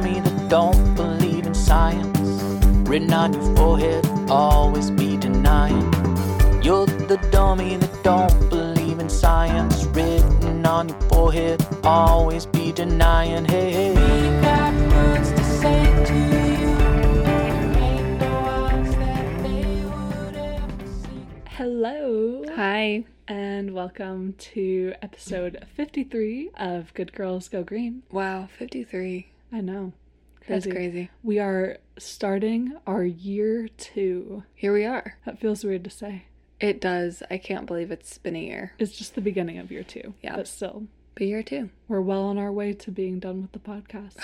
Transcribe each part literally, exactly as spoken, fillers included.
dummy that don't believe in science. Written on your forehead, always be denying. You're the dummy that don't believe in science. Written on your forehead, always be denying. Hey, hey. We got words to say to you. There ain't no odds that they would ever see. Hello. Hi. And welcome to episode fifty-three of Good Girls Go Green. Wow, fifty-three. I know. That's crazy. We are starting our year two. Here we are. That feels weird to say. It does. I can't believe it's been a year. It's just the beginning of year two. Yeah. But still. But year two. We're well on our way to being done with the podcast.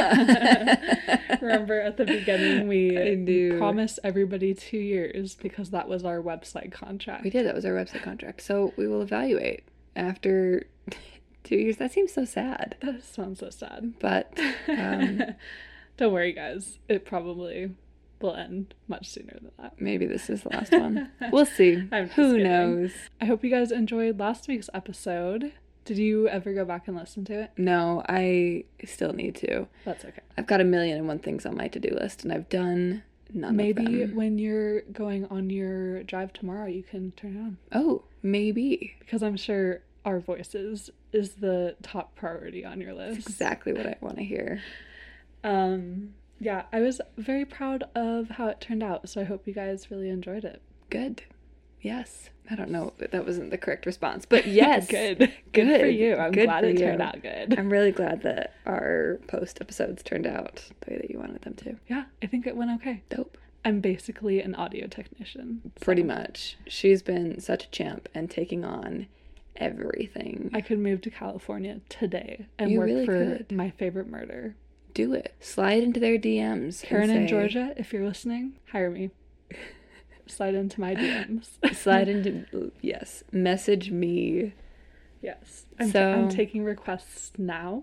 Remember at the beginning we promised everybody two years because that was our website contract. We did. That was our website contract. So we will evaluate after two years. That seems so sad. That sounds so sad. But um, don't worry, guys. It probably will end much sooner than that. Maybe this is the last one. We'll see. I'm just Who kidding. knows? I hope you guys enjoyed last week's episode. Did you ever go back and listen to it? No, I still need to. That's okay. I've got a million and one things on my to-do list, and I've done none maybe of them. Maybe when you're going on your drive tomorrow, you can turn it on. Oh, maybe. Because I'm sure our voices is the top priority on your list. That's exactly what I want to hear. Um, yeah, I was very proud of how it turned out, so I hope you guys really enjoyed it. Good. Yes. I don't know if that wasn't the correct response, but yes. good. good. Good for you. I'm good glad it you. turned out good. I'm really glad that our post episodes turned out the way that you wanted them to. Yeah, I think it went okay. Dope. I'm basically an audio technician. So. Pretty much. She's been such a champ and taking on everything. I could move to California today and you work really for could. My Favorite Murder. Do it. Slide into their D Ms. Karen and in say, Georgia, if you're listening, hire me. Slide into my D Ms. Slide into, yes. Message me. Yes. I'm, so, t- I'm taking requests now.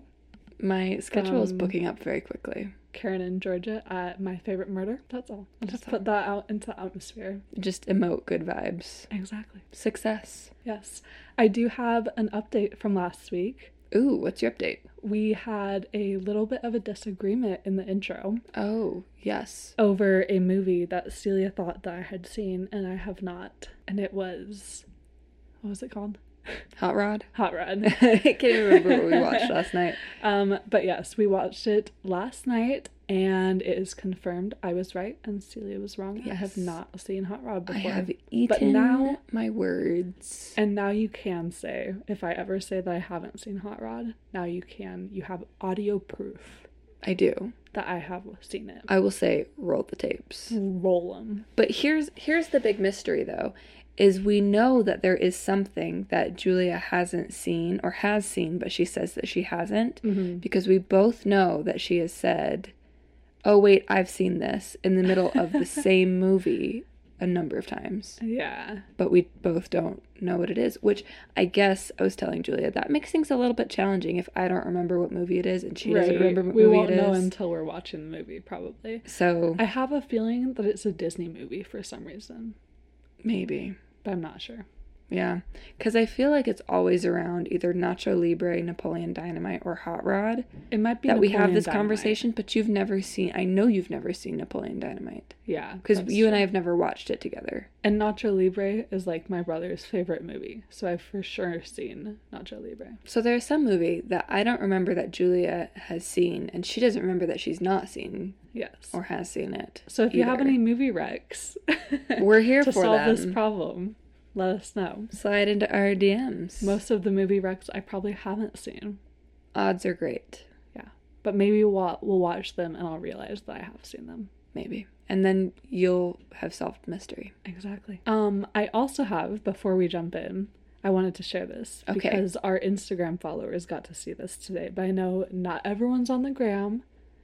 My schedule um, is booking up very quickly. Karen in Georgia at My Favorite Murder. That's all. I'll just put that out into the atmosphere. Just emote good vibes. Exactly. Success. Yes. I do have an update from last week. Ooh, what's your update? We had a little bit of a disagreement in the intro. Oh, yes. Over a movie that Celia thought that I had seen and I have not. And it was... What was it called? Hot Rod? Hot Rod. I can't even remember what we watched last night. Um, but yes, we watched it last night and it is confirmed I was right and Celia was wrong. Yes. I have not seen Hot Rod before. I have eaten but now, my words. And now you can say, if I ever say that I haven't seen Hot Rod, now you can. You have audio proof. I do. That I have seen it. I will say, roll the tapes. Roll them. But here's here's the big mystery, though, is we know that there is something that Julia hasn't seen, or has seen, but she says that she hasn't, mm-hmm. because we both know that she has said, oh, wait, I've seen this, in the middle of the same movie a number of times. Yeah. But we both don't know what it is, which I guess I was telling Julia, that makes things a little bit challenging if I don't remember what movie it is and she right. doesn't remember what we movie won't it is. know until we're watching the movie, probably. So I have a feeling that it's a Disney movie for some reason. Maybe. But I'm not sure. Yeah, because I feel like it's always around either Nacho Libre, Napoleon Dynamite, or Hot Rod. It might be that Napoleon we have this Dynamite. conversation, but you've never seen, I know you've never seen Napoleon Dynamite. Yeah. Because you true. and I have never watched it together. And Nacho Libre is like my brother's favorite movie, so I've for sure seen Nacho Libre. So there's some movie that I don't remember that Julia has seen, and she doesn't remember that she's not seen. Yes. Or has seen it. So if either. you have any movie recs, we're here to for solve them. this problem. Let us know. Slide into our D Ms. Most of the movie recs I probably haven't seen. Odds are great. Yeah. But maybe we'll, we'll watch them and I'll realize that I have seen them. Maybe. And then you'll have solved the mystery. Exactly. Um, I also have, before we jump in, I wanted to share this. Okay. Because our Instagram followers got to see this today. But I know not everyone's on the gram.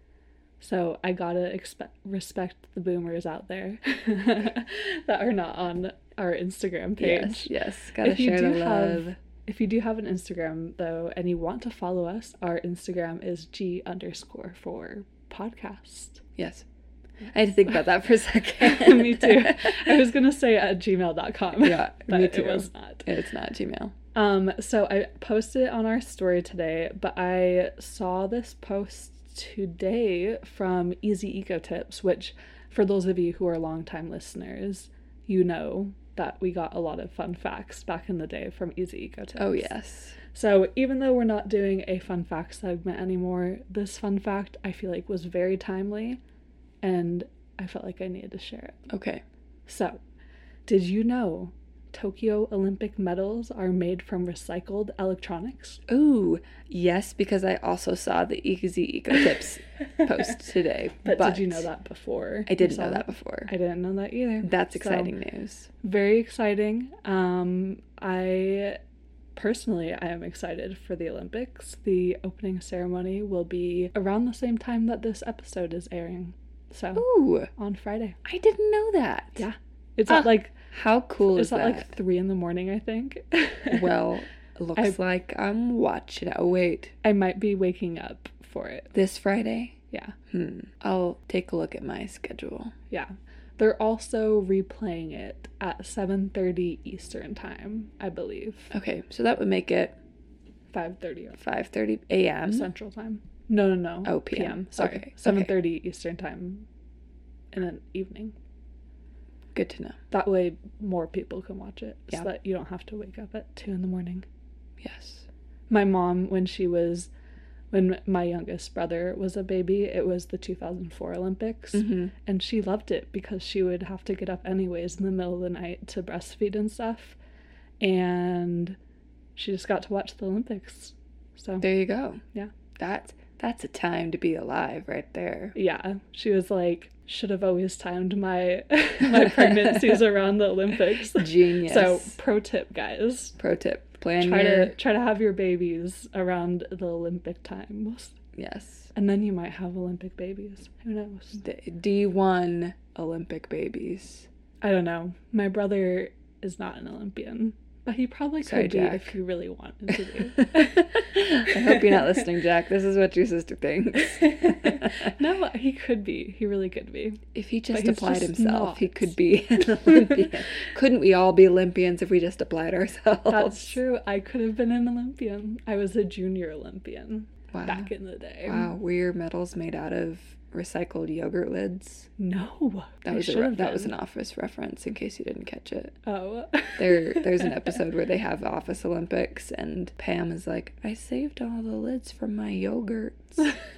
So I gotta expect respect the boomers out there that are not on our Instagram page. Yes, yes. Gotta if share the love. Have, if you do have an Instagram, though, and you want to follow us, our Instagram is G underscore for podcast. Yes. I had to think about that for a second. Me too. I was going to say at gmail dot com. Yeah, but me too. It was not. It's not Gmail. Um, so I posted it on our story today, but I saw this post today from Easy Eco Tips, which for those of you who are longtime listeners, you know that we got a lot of fun facts back in the day from Easy Eco Tips. Oh, yes. So even though we're not doing a fun fact segment anymore, this fun fact I feel like was very timely, and I felt like I needed to share it. Okay. So, did you know Tokyo Olympic medals are made from recycled electronics? Ooh, yes, because I also saw the Easy Eco Tips post today. But, but did you know that before? I didn't know that before. I didn't know that either. That's So, exciting news. Very exciting. Um, I personally, I am excited for the Olympics. The opening ceremony will be around the same time that this episode is airing. So, Ooh, on Friday. I didn't know that. Yeah. It's Ah, at like, how cool is it's at that? like three in the morning, I think. Well, looks I- like I'm watching. Oh, wait. I might be waking up for it. This Friday? Yeah. Hmm. I'll take a look at my schedule. Yeah. They're also replaying it at seven thirty Eastern time, I believe. Okay, so that would make it five thirty five thirty a.m. Central time. No, no, no. Oh, P M. P M. Sorry. Okay, seven thirty Eastern time in an evening. Good to know. That way more people can watch it. Yeah. So that you don't have to wake up at two in the morning. Yes. My mom, when she was, when my youngest brother was a baby, it was the two thousand four Olympics. Mm-hmm. And she loved it because she would have to get up anyways in the middle of the night to breastfeed and stuff. And she just got to watch the Olympics. So, There you go. yeah. That's that's a time to be alive right there. Yeah. She was like, should have always timed my my pregnancies around the Olympics. Genius. So, pro tip, guys. Pro tip: plan Try your to try to have your babies around the Olympic times. yes. And then you might have Olympic babies. Who knows? D- D one Olympic babies. I don't know. My brother is not an Olympian, but he probably could Sorry, be Jack. if he really wanted to be. I hope you're not listening, Jack. This is what your sister thinks. No, he could be. He really could be. If he just he's applied just himself, he not. could be an Olympian. Couldn't we all be Olympians if we just applied ourselves? That's true. I could have been an Olympian. I was a junior Olympian Wow. back in the day. Wow, were medals made out of recycled yogurt lids? No. That they was a should re- have that was been. an Office reference in case you didn't catch it. Oh. There, there's an episode where they have Office Olympics, and Pam is like, "I saved all the lids from my yogurts."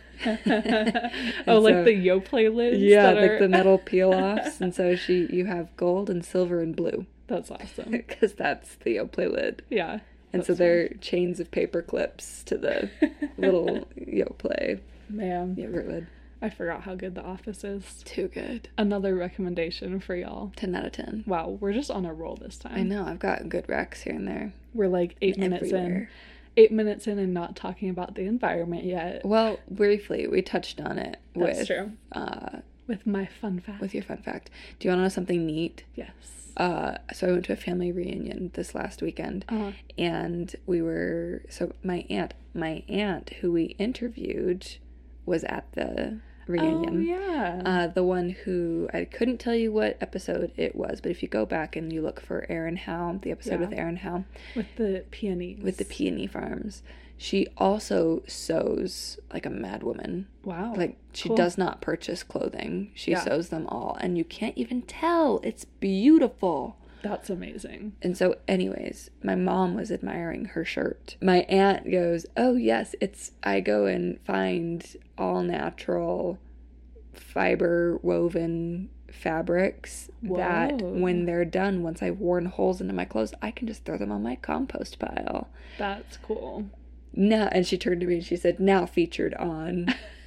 Oh, like so- the Yoplait lids? Yeah, that like are... the metal peel-offs, and so she, you have gold and silver and blue, That's awesome. because that's the Yoplait lid. Yeah. And so that's they're chains of paper clips to the little Yoplait fun. Man, yogurt lid. I forgot how good The Office is. Too good. Another recommendation for y'all. ten out of ten. Wow, we're just on a roll this time. I know, I've got good recs here and there. We're like eight minutes in. Everywhere. Eight minutes in and not talking about the environment yet. Well, briefly, we touched on it That's with true. uh With my fun fact. with your fun fact. Do you want to know something neat? Yes. Uh, so I went to a family reunion this last weekend, Uh-huh. and we were so my aunt, my aunt who we interviewed, was at the reunion. Oh, yeah. Uh, the one who I couldn't tell you what episode it was, but if you go back and you look for Erin Howe, the episode Yeah. with Erin Howe With the peonies. with the peony farms, she also sews like a madwoman. Wow. Like, she Cool. does not purchase clothing. She Yeah. sews them all, and you can't even tell. It's beautiful. That's amazing. And so, anyways, my mom was admiring her shirt. My aunt goes, "Oh, yes, it's, I go and find all natural fiber woven fabrics that Whoa. when they're done, once I've worn holes into my clothes, I can just throw them on my compost pile." That's cool. Now, and she turned to me and she said, "Now featured on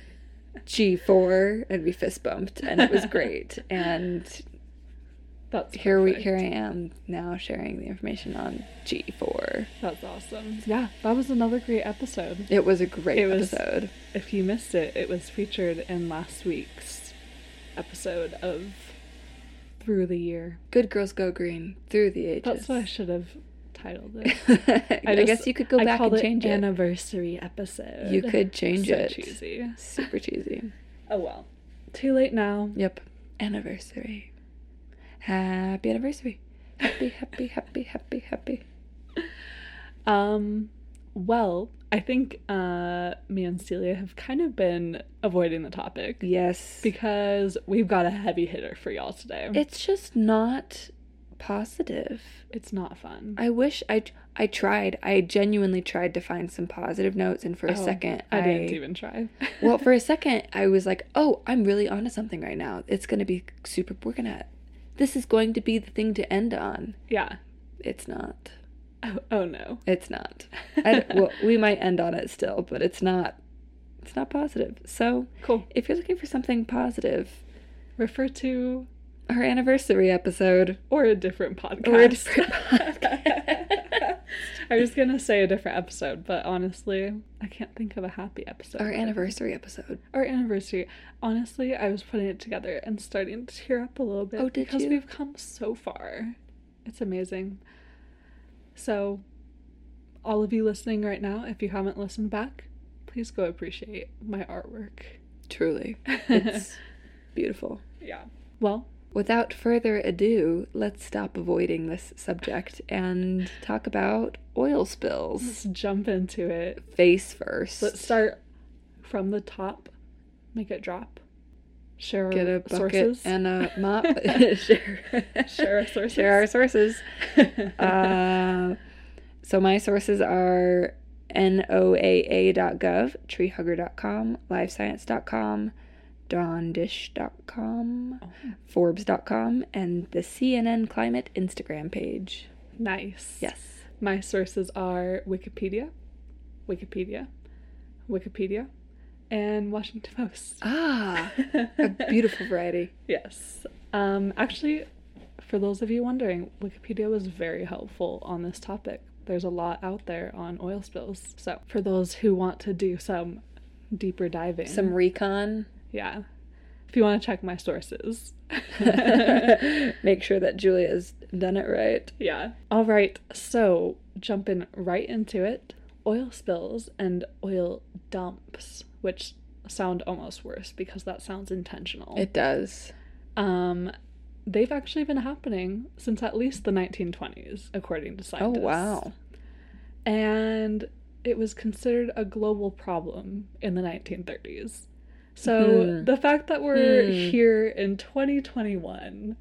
G four," and we fist bumped, and it was great. And That's here we perfect. here I am now sharing the information on G four. That's awesome. Yeah, that was another great episode. It was a great It was- episode. If you missed it, it was featured in last week's episode of Through the Year. Good Girls Go Green through the ages. That's what I should have titled it. I, just- guess you could go I back called and change it it. anniversary episode. You could change so it. cheesy. Super cheesy. Oh well. Too late now. Yep. Anniversary. Happy anniversary. Happy, happy, happy, happy, happy. Um, Well, I think uh, me and Celia have kind of been avoiding the topic. Yes. Because we've got a heavy hitter for y'all today. It's just not positive. It's not fun. I wish I I tried. I genuinely tried to find some positive notes, and for a Oh, second I, I didn't even try. well, for a second I was like, "Oh, I'm really onto something right now. It's going to be super we're going to this is going to be the thing to end on." Yeah. It's not. Oh, oh no. It's not. I, well, we might end on it still, but it's not it's not positive. So, Cool. if you're looking for something positive, Refer to our anniversary episode or a different podcast. or a different podcast. I was gonna say a different episode, but honestly, I can't think of a happy episode. Our anniversary episode. Our anniversary. Honestly, I was putting it together and starting to tear up a little bit. Oh, did because you? we've come so far. It's amazing. So, all of you listening right now, if you haven't listened back, please go appreciate my artwork. Truly. It's beautiful. Yeah. Well, Without further ado, let's stop avoiding this subject and talk about oil spills. let's jump into it. Face first. Let's start from the top. Make it drop. Share Get our a bucket sources. and a mop. Share. Share our sources. Share our sources. Uh, so my sources are N O A A dot gov, treehugger dot com, livescience dot com, dawn dish dot com, Oh. forbes dot com, and the C N N Climate Instagram page. Nice. Yes. My sources are Wikipedia, Wikipedia, Wikipedia, and Washington Post. Ah, a beautiful variety. Yes. Um, actually, for those of you wondering, Wikipedia was very helpful on this topic. There's a lot out there on oil spills. So, for those who want to do some deeper diving, Some recon. yeah. If you want to check my sources. Make sure that Julia's done it right. Yeah. All right. So, jumping right into it, oil spills and oil dumps, which sound almost worse because that sounds intentional. It does. Um, they've actually been happening since at least the nineteen twenties, according to Oh, scientists. wow. And it was considered a global problem in the nineteen thirties. So Hmm. the fact that we're Hmm. here in twenty twenty-one,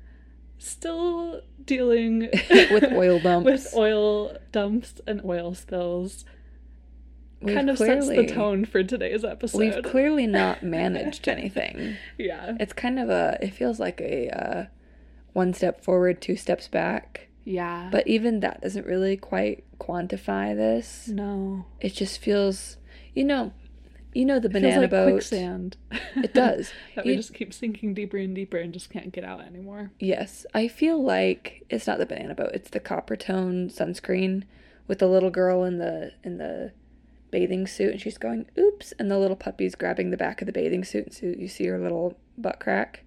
still dealing With oil dumps. with oil dumps and oil spills, We've kind of clearly, sets the tone for today's episode. We've clearly not managed anything. Yeah. It's kind of a, it feels like a uh, one step forward, two steps back. Yeah. But even that doesn't really quite quantify this. no. It just feels, you know, you know the It feels banana like boat. quicksand. It does. that we You- just keep sinking deeper and deeper and just can't get out anymore. Yes, I feel like it's not the banana boat. It's the copper tone sunscreen with the little girl in the in the bathing suit, and she's going oops, and the little puppy's grabbing the back of the bathing suit, so you see her little butt crack.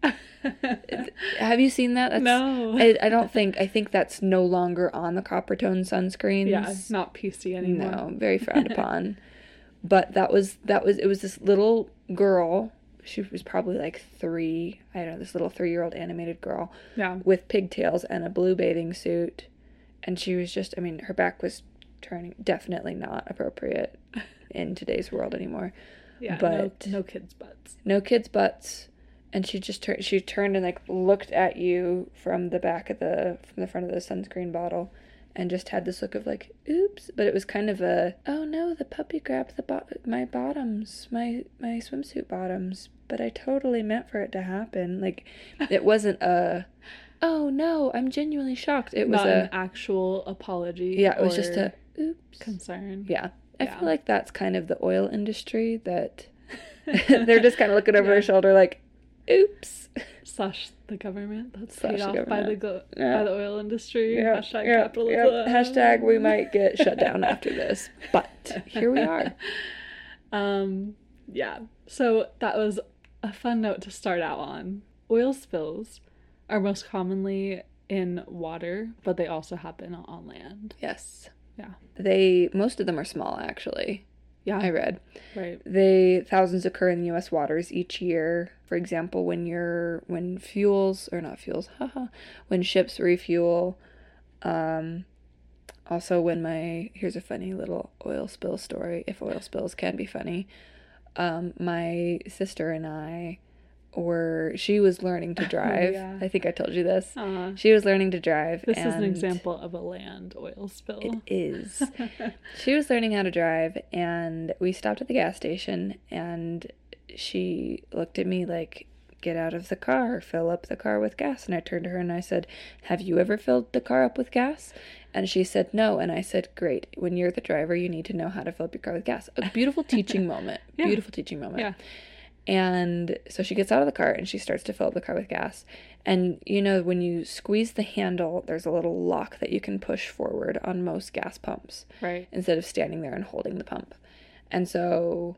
Have you seen that? That's, No. I, I don't think. I think that's no longer on the copper tone sunscreens. Yeah, not P C anymore. No, very frowned upon. But that was that was it was this little girl. She was probably like three. I don't know, this little three-year-old animated girl Yeah. with pigtails and a blue bathing suit, and she was just. I mean, her back was turning. Definitely not appropriate in today's world anymore. Yeah. But- no, no kids' butts. No kids' butts, and she just turned. She turned and like looked at you from the back of the from the front of the sunscreen bottle, and just had this look of like, oops. But it was kind of a, oh no, the puppy grabbed the bo- my bottoms, my my swimsuit bottoms. But I totally meant for it to happen. Like, it wasn't a, oh no, I'm genuinely shocked. It was Not a, an actual apology. yeah, it was just or a, oops. concern. Yeah. I Yeah. feel like that's kind of the oil industry that they're just kind of looking over Yeah. their shoulder like, oops. Slash the government that's Slash paid the off by the government. go- Yeah. by the oil industry. Yeah, Hashtag yeah, capitalism. yeah. Hashtag we might get shut down after this. But here we are. Um, yeah. So that was a fun note to start out on. Oil spills are most commonly in water, but they also happen on land. Yes. Yeah. They, most of them are small actually. Yeah. I read. Right. They, thousands occur in U S waters each year. For example, when you're, when fuels, or not fuels, haha, when ships refuel, um, Also, when my, here's a funny little oil spill story, if oil spills can be funny. Um, my sister and I were, she was learning to drive. Yeah. I think I told you this. Uh, She was learning to drive. this and is an example of a land oil spill. It is. She was learning how to drive, and we stopped at the gas station, and she looked at me like, get out of the car, fill up the car with gas. And I turned to her and I said, have you ever filled the car up with gas? And she said, no. And I said, great. When you're the driver, you need to know how to fill up your car with gas. A beautiful teaching moment. Yeah. Beautiful teaching moment. Yeah. And so she gets out of the car and she starts to fill up the car with gas. And, you know, when you squeeze the handle, there's a little lock that you can push forward on most gas pumps. Right. Instead of standing there and holding the pump. And so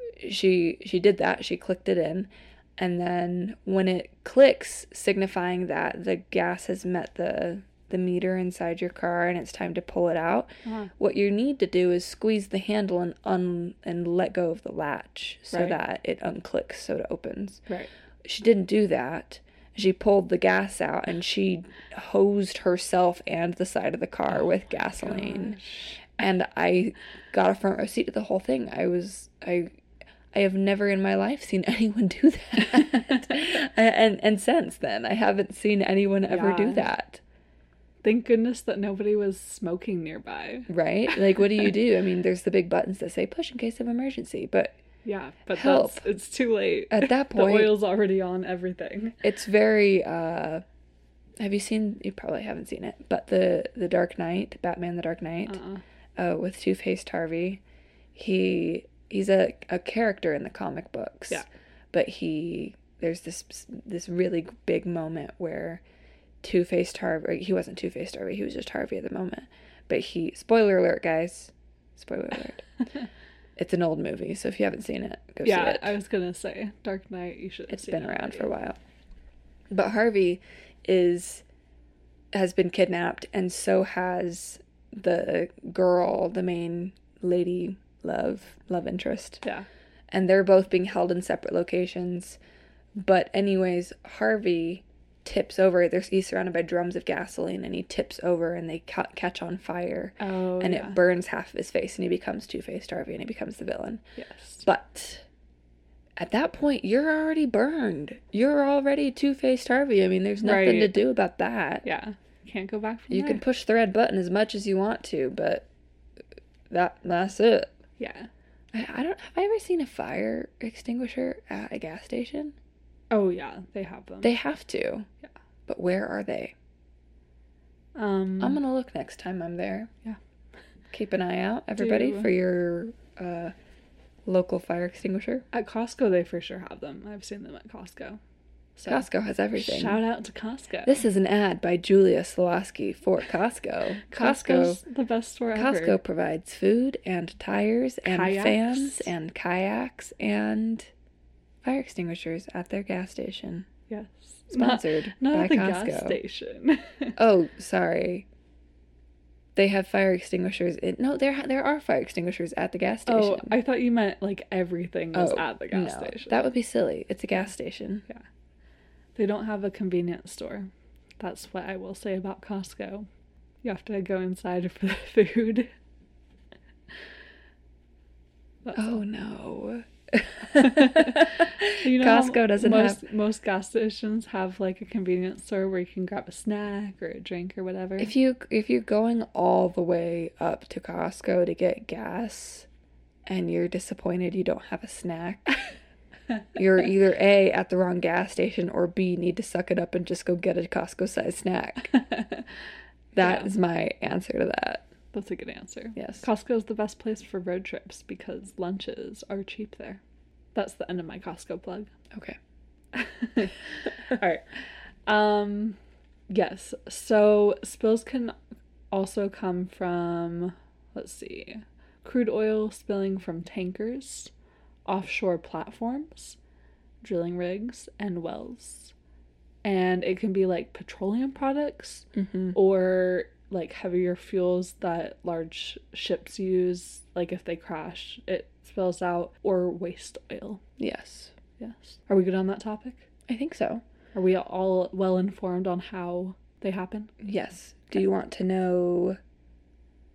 she she did that. She clicked it in. And then when it clicks, signifying that the gas has met the the meter inside your car and it's time to pull it out, Uh-huh. what you need to do is squeeze the handle and un and let go of the latch so Right. that it unclicks, so it opens. Right. She didn't do that. She pulled the gas out and she hosed herself and the side of the car with gasoline. Gosh. And I got a front row seat to the whole thing. I was I I have never in my life seen anyone do that. and and since then, I haven't seen anyone ever do Yeah. that. Thank goodness that nobody was smoking nearby. Right? Like, what do you do? I mean, there's the big buttons that say push in case of emergency, but Yeah, but Help. that's it's too late. at that The point, oil's already on everything. it's very, uh, have you seen, you probably haven't seen it, but the, the Dark Knight, Batman the Dark Knight, Uh-uh. uh, with Two-Faced Harvey, he, he's a, a character in the comic books. Yeah. But he, there's this, this really big moment where Two-Faced Harvey, he wasn't Two-Faced Harvey, he was just Harvey at the moment. But he, spoiler alert, guys. Spoiler alert. It's an old movie, so if you haven't seen it, go Yeah, see it. I was gonna say Dark Knight. You should. Have It's seen been it around already. for a while. But Harvey is has been kidnapped, and so has the girl, the main lady love love interest. Yeah. And they're both being held in separate locations. But anyways, Harvey tips over. There's he's surrounded by drums of gasoline, and he tips over, and they ca- catch on fire, Oh. and yeah. it burns half of his face, and he becomes Two-Faced Harvey, and he becomes the villain. Yes. But at that point, you're already burned. You're already Two-Faced Harvey. I mean, there's nothing Right. to do about that. Yeah. Can't go back from You there. can push the red button as much as you want to, but that that's it. Yeah. I, I don't. Have I ever seen a fire extinguisher at a gas station? Oh yeah, they have them. They have to. Yeah. But where are they? Um. I'm gonna look next time I'm there. Yeah. Keep an eye out, everybody, Do- for your uh, local fire extinguisher. At Costco, they for sure have them. I've seen them at Costco. So Costco has everything. shout out to Costco. This is an ad by Julia Slawski for Costco. Costco's Costco the best store ever. Costco provides food and tires and Kayaks. fans and kayaks and fire extinguishers at their gas station. Yes. Sponsored Not, not by at the Costco. gas station. Oh, sorry. They have fire extinguishers. In, no, there there are fire extinguishers at the gas station. Oh, I thought you meant like everything was Oh, at the gas no, station. that would be silly. It's a gas station. Yeah. They don't have a convenience store. That's what I will say about Costco. You have to go inside for the food. That's Oh all. no. You know how Costco doesn't most, have. most gas stations have like a convenience store where you can grab a snack or a drink or whatever. If you if you're going all the way up to Costco to get gas and you're disappointed you don't have a snack, you're either A, at the wrong gas station, or B, need to suck it up and just go get a Costco-sized snack. That Yeah. is my answer to that. That's a good answer. Yes. Costco is the best place for road trips because lunches are cheap there. That's the end of my Costco plug. Okay. All right. Um, yes. So spills can also come from, let's see, crude oil spilling from tankers, offshore platforms, drilling rigs, and wells. And it can be like petroleum products Mm-hmm. or like heavier fuels that large ships use. Like if they crash, it spills out, or waste oil. Yes. Yes. Are we good on that topic? I think so. Are we all well informed on how they happen? Yes. Do you want to know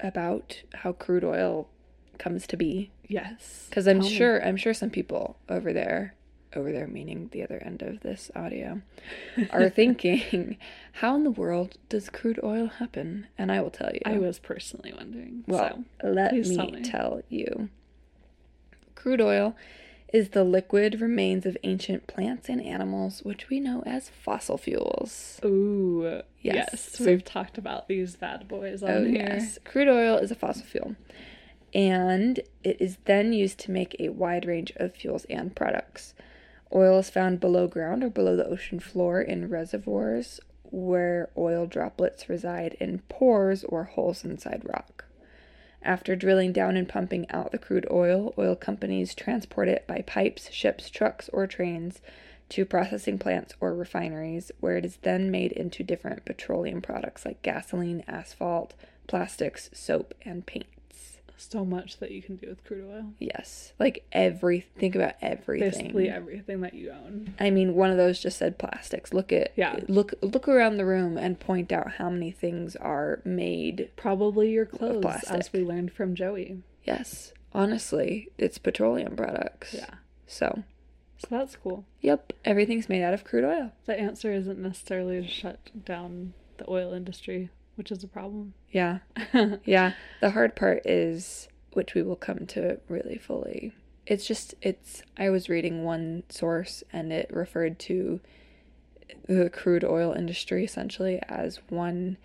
about how crude oil comes to be? Yes. Because I'm Tell me. sure I'm sure some people over there, over there meaning the other end of this audio, are thinking, how in the world does crude oil happen? And I will tell you. I was personally wondering. Well, so let please me tell me. tell you. Crude oil is the liquid remains of ancient plants and animals, which we know as fossil fuels. Ooh, Yes. yes. So- We've talked about these bad boys on Oh, here. yes. Crude oil is a fossil fuel. And it is then used to make a wide range of fuels and products. Oil is found below ground or below the ocean floor in reservoirs where oil droplets reside in pores or holes inside rock. After drilling down and pumping out the crude oil, oil companies transport it by pipes, ships, trucks, or trains to processing plants or refineries, where it is then made into different petroleum products like gasoline, asphalt, plastics, soap, and paints. So much that you can do with crude oil. Yes. Like every, think about everything. Basically everything that you own. I mean, one of those just said plastics. Look at, Yeah. look, look around the room and point out how many things are made. Probably your clothes, plastic. as we learned from Joey. Yes. Honestly, it's petroleum products. Yeah. So, So that's cool. yep, everything's made out of crude oil. The answer isn't necessarily to shut down the oil industry, which is a problem. Yeah. Yeah. The hard part is, which we will come to really fully. It's just, it's, I was reading one source and it referred to the crude oil industry essentially as one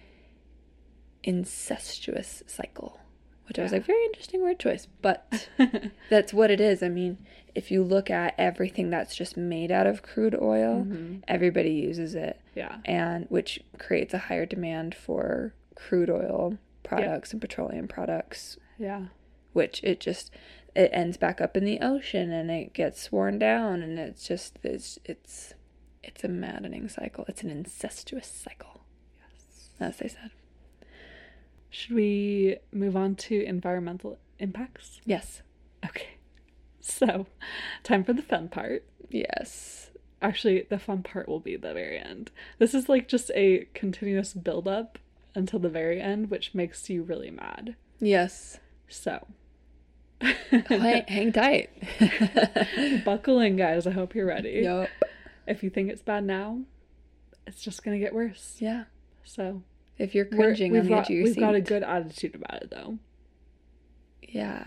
incestuous cycle, which I was Yeah. like, very interesting word choice, but that's what it is. I mean, if you look at everything that's just made out of crude oil, Mm-hmm. everybody uses it. Yeah. And which creates a higher demand for crude oil products and petroleum products, Yeah. which it just it ends back up in the ocean and it gets worn down, and it's just it's it's it's a maddening cycle. It's an incestuous cycle. Yes, as they said. Should we move on to environmental impacts? Yes. Okay. So, time for the fun part. Yes. Actually, the fun part will be the very end. This is like just a continuous build up until the very end, which makes you really mad. Yes. So, hang, hang tight. buckle in, guys. I hope you're ready. Yup. If you think it's bad now, it's just gonna get worse. Yeah. So, If you're we're- cringing we've on the got, edge of your we've seat. got a good attitude about it, though. Yeah.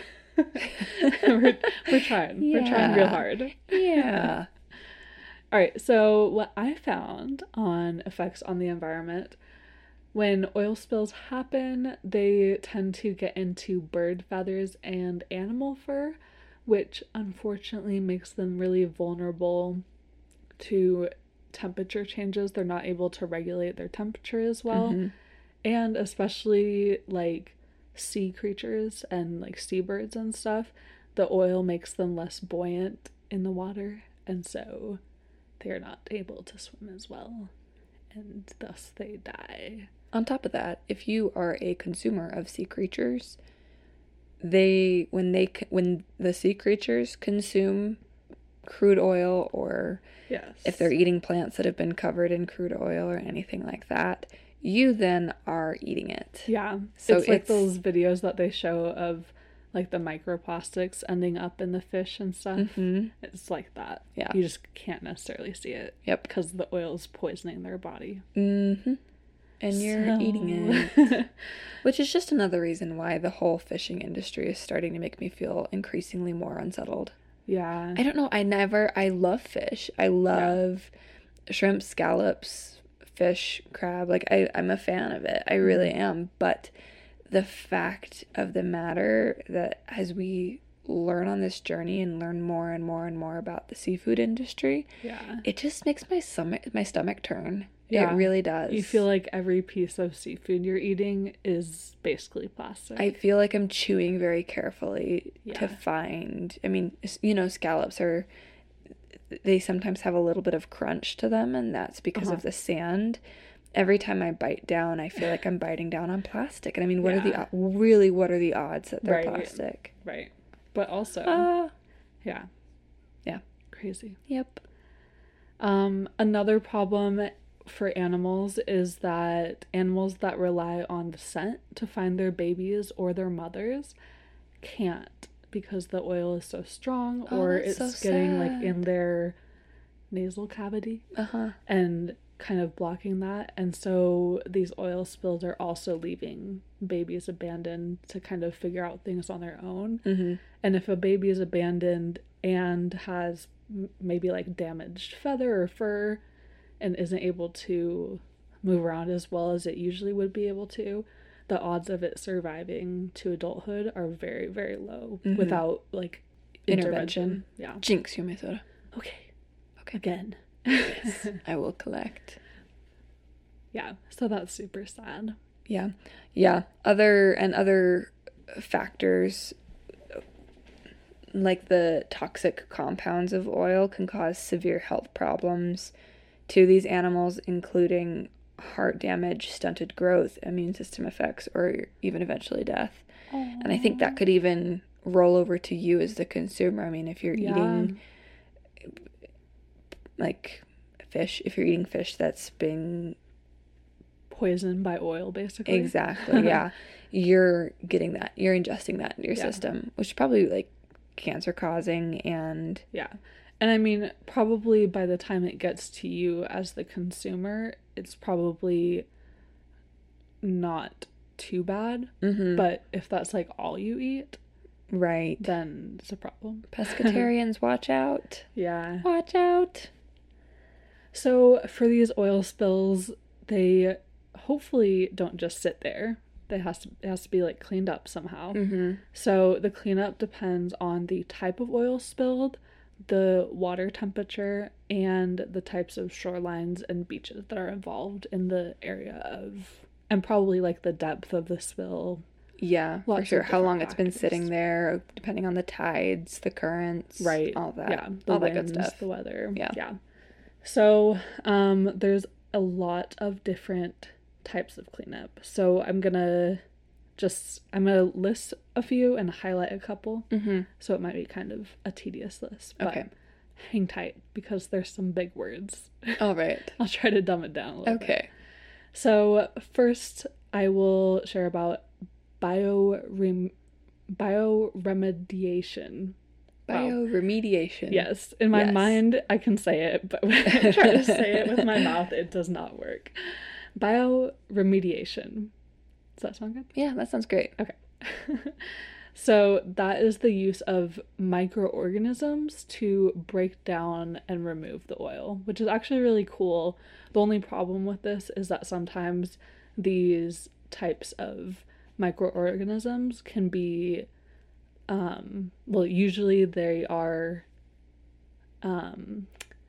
we're, we're trying. We're trying real Yeah. hard. Yeah. All right, so what I found on effects on the environment, when oil spills happen, they tend to get into bird feathers and animal fur, which unfortunately makes them really vulnerable to temperature changes. They're not able to regulate their temperature as well. Mhm. And especially like sea creatures and like seabirds and stuff, the oil makes them less buoyant in the water, and so they're not able to swim as well, and thus they die. On top of that, if you are a consumer of sea creatures, they when they c- when the sea creatures consume crude oil, or Yes. if they're eating plants that have been covered in crude oil or anything like that, you then are eating it. Yeah. So it's like it's- those videos that they show of like the microplastics ending up in the fish and stuff. Mm-hmm. It's like that. Yeah. You just can't necessarily see it. Yep. Because the oil is poisoning their body. Mm-hmm. And you're So- eating it. Which is just another reason why the whole fishing industry is starting to make me feel increasingly more unsettled. Yeah. I don't know. I never, I love fish. I love shrimp, scallops, fish, crab. Like, I, I'm a fan of it. I really am. But the fact of the matter that as we learn on this journey and learn more and more and more about the seafood industry, Yeah. it just makes my stomach, my stomach turn. Yeah. It really does. You feel like every piece of seafood you're eating is basically plastic. I feel like I'm chewing very carefully Yeah. to find, I mean, s- you know, scallops are, they sometimes have a little bit of crunch to them, and that's because Uh-huh. of the sand. Every time I bite down, I feel like I'm biting down on plastic. And I mean, what are the, Yeah. o- really, what are the odds that they're Right. plastic? Right. But also, Ah, yeah. Yeah. Crazy. yep. Um, another problem for animals is that animals that rely on the scent to find their babies or their mothers can't, because the oil is so strong, Oh, or that's it's so getting like sad. in their nasal cavity Uh-huh. and kind of blocking that. And so these oil spills are also leaving babies abandoned to kind of figure out things on their own. Mm-hmm. And if a baby is abandoned and has m- maybe like damaged feather or fur and isn't able to move around as well as it usually would be able to, the odds of it surviving to adulthood are very, very low Mhm. without like Intervention. intervention. Yeah. Jinx, your soda. Okay. Okay. Again. Yes, I will collect. Yeah. So that's super sad. Yeah. Yeah. Other and other factors like the toxic compounds of oil can cause severe health problems to these animals, including heart damage, stunted growth, immune system effects, or even eventually death. And I think that could even roll over to you as the consumer. I mean, if you're Yeah. eating like fish, if you're eating fish that's been Poisoned by oil, basically. exactly, yeah, you're getting that, you're ingesting that into your Yeah. system, which is probably like cancer causing. And Yeah. And I mean, probably by the time it gets to you as the consumer, it's probably not too bad. mhm, But if that's like all you eat, right, then it's a problem. pescatarians, watch out, Yeah. watch out. So for these oil spills, they hopefully don't just sit there. They has to it has to be like cleaned up somehow. Mm-hmm. So the cleanup depends on the type of oil spilled, the water temperature, and the types of shorelines and beaches that are involved in the area of, and probably like the depth of the spill. Yeah, for Lots sure. of How long different it's been factors. sitting there, depending on the tides, the currents, Right. all that, Yeah. The all winds, that good stuff. the weather. Yeah. Yeah. So um, there's a lot of different types of cleanup. So I'm gonna just I'm gonna list a few and highlight a couple. Mm-hmm. So it might be kind of a tedious list. But Okay. hang tight because there's some big words. All right. I'll try to dumb it down a little bit. Okay. So first I will share about biorem- bioremediation. Wow. Bioremediation. Yes, in my Yes. mind I can say it, but when I try to say it with my mouth, it does not work. Bioremediation. Does that sound good? Yeah, that sounds great. Okay. So that is the use of microorganisms to break down and remove the oil, which is actually really cool. The only problem with this is that sometimes these types of microorganisms can be um well, usually they are um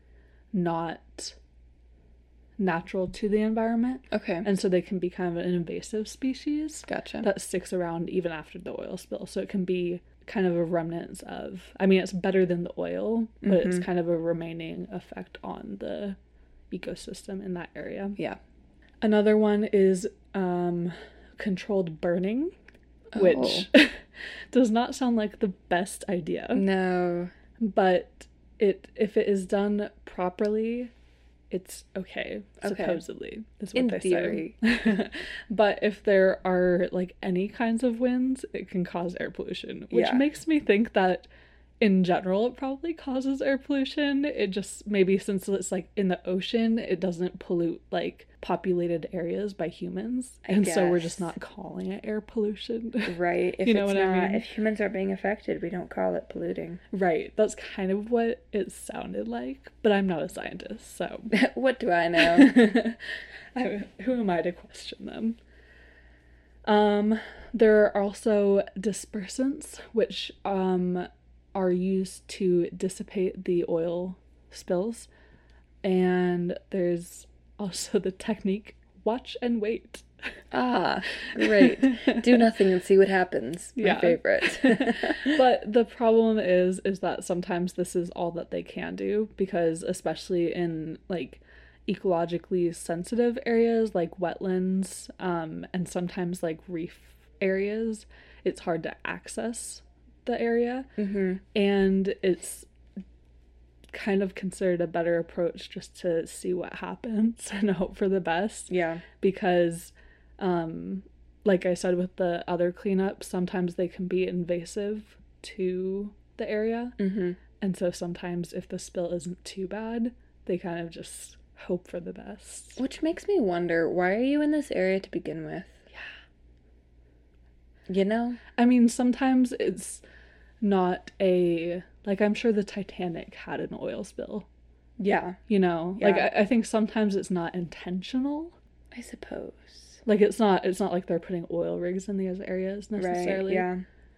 not natural to the environment, Okay. and so they can be kind of an invasive species Gotcha. that sticks around even after the oil spill. So it can be kind of a remnants of, I mean, it's better than the oil, but it's Mhm. kind of a remaining effect on the ecosystem in that area. Yeah. Another one is um, controlled burning, which does not sound like the best idea, No. but it if it is done properly, it's okay, Okay. supposedly, is what In they theory. say. But if there are like any kinds of winds, it can cause air pollution, which Yeah. makes me think that in general it probably causes air pollution. It just, maybe since it's like in the ocean, it doesn't pollute like populated areas by humans, I and so we're just guess. not calling it air pollution. Right. If You know it's what I not, mean? if humans are being affected, we don't call it polluting. Right, that's kind of what it sounded like, but I'm not a scientist, so What do I know? I, who am I to question them? Um, there are also dispersants, which um are used to dissipate the oil spills, and there's also the technique watch and wait. Ah, great. Do nothing and see what happens. My Yeah. favorite. But the problem is is that sometimes this is all that they can do, because especially in like ecologically sensitive areas like wetlands, um, and sometimes like reef areas, it's hard to access the area, Mm-hmm. and it's kind of considered a better approach just to see what happens and hope for the best. Yeah. Because, um, like I said with the other cleanup, sometimes they can be invasive to the area. Mm-hmm. And so sometimes if the spill isn't too bad, they kind of just hope for the best. Which makes me wonder, why are you in this area to begin with? Yeah. You know? I mean, sometimes it's not a, like, I'm sure the Titanic had an oil spill. Yeah. You know? Yeah. Like, I, I think sometimes it's not intentional. I suppose. Like, it's not, it's not like they're putting oil rigs in these areas necessarily. Right, yeah.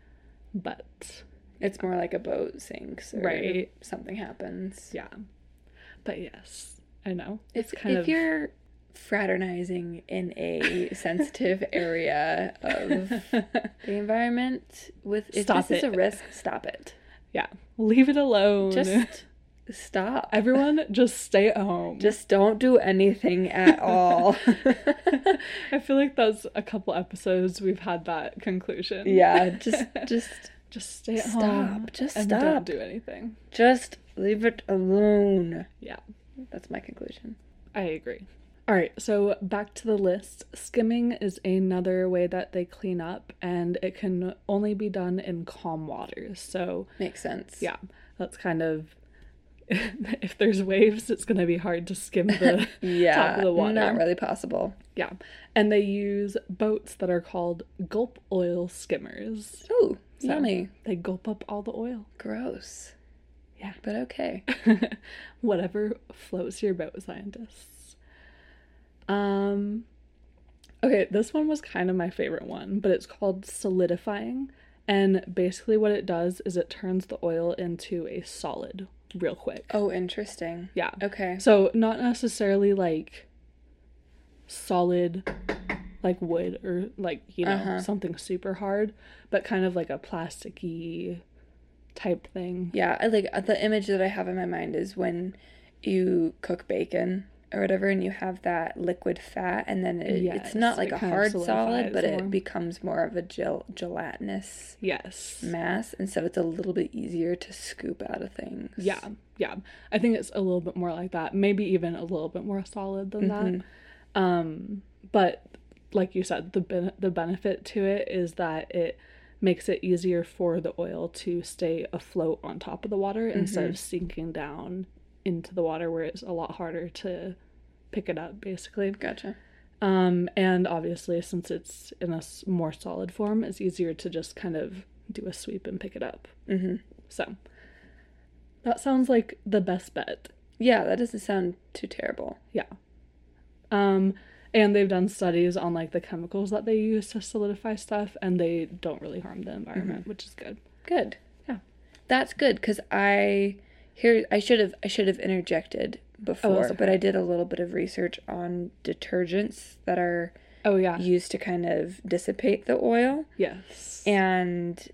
But it's more like a boat sinks or right. something happens. Yeah. But yes, I know. If, it's kind if of... you're fraternizing in a sensitive area of the environment, with if Stop this it. is a risk, stop it. Yeah. Leave it alone. Just stop. Everyone just stay at home. Just don't do anything at all. I feel like that's a couple episodes we've had that conclusion. Yeah, just just just stay at stop. home. Just and stop. Don't do anything. Just leave it alone. Yeah. That's my conclusion. I agree. All right, so back to the list. Skimming is another way that they clean up, and it can only be done in calm waters. So makes sense. Yeah, that's kind of, if there's waves, it's going to be hard to skim the yeah, top of the water. Not really possible. Yeah, and they use boats that are called gulp oil skimmers. Ooh, So yummy. They gulp up all the oil. Gross. Yeah. But okay. Whatever floats your boat, scientists. Um, okay, this one was kind of my favorite one, but it's called solidifying. And basically what it does is it turns the oil into a solid real quick. Oh, interesting. Yeah. Okay. So not necessarily like solid like wood or like, you know, Uh-huh. something super hard, but kind of like a plasticky type thing. Yeah, I like the image that I have in my mind is when you cook bacon or whatever and you have that liquid fat and then it, Yes, it's not like it a kind of hard solid, solidifies but it more. becomes more of a gel- gelatinous Yes. mass, and so it's a little bit easier to scoop out of things. Yeah, yeah. I think it's a little bit more like that. Maybe even a little bit more solid than Mhm. that. Um, but like you said, the ben- the benefit to it is that it makes it easier for the oil to stay afloat on top of the water instead of sinking down into the water where it's a lot harder to pick it up, basically. Gotcha. Um, and obviously, since it's in a s- more solid form, it's easier to just kind of do a sweep and pick it up. Mm-hmm. So that sounds like the best bet. Yeah, that doesn't sound too terrible. Yeah. Um, and they've done studies on like the chemicals that they use to solidify stuff, and they don't really harm the environment, Mm-hmm. which is good. Good. Yeah. That's good, because I here I should have I should have interjected before, that's but I did a little bit of research on detergents that are Oh yeah. used to kind of dissipate the oil, Yes. and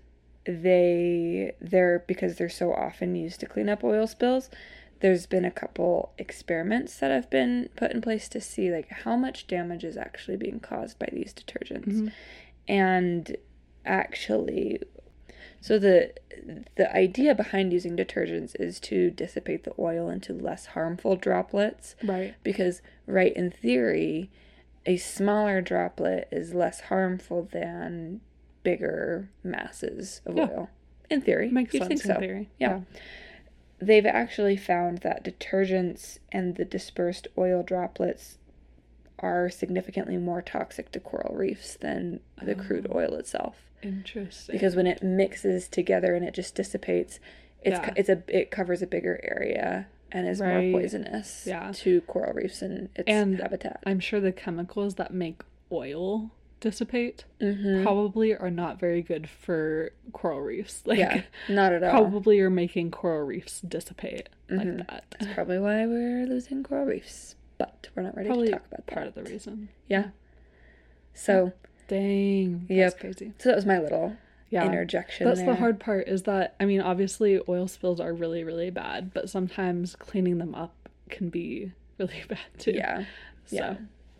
they they're because they're so often used to clean up oil spills. There's been a couple experiments that have been put in place to see like how much damage is actually being caused by these detergents. Mm-hmm. And actually, so the the idea behind using detergents is to dissipate the oil into less harmful droplets, Right. because right in theory, a smaller droplet is less harmful than bigger masses of Yeah. oil. In theory. Makes You'd sense think in so. theory. Yeah. They've actually found that detergents and the dispersed oil droplets are significantly more toxic to coral reefs than the crude oil itself. Interesting. Because when it mixes together and it just dissipates, it's Yeah. it's a it covers a bigger area and is Right. more poisonous Yeah. to coral reefs and its And habitat. I'm sure the chemicals that make oil dissipate Mm-hmm. probably are not very good for coral reefs. Like, Yeah, not at all. probably are making coral reefs dissipate Mhm. like that. That's probably why we're losing coral reefs, but we're not ready Probably to talk about that. part of the reason. Yeah. So, Dang. That's Yep. crazy. so that was my little Yeah. interjection That's there. the hard part is that, I mean, obviously oil spills are really, really bad, but sometimes cleaning them up can be really bad too. Yeah. So, Yeah.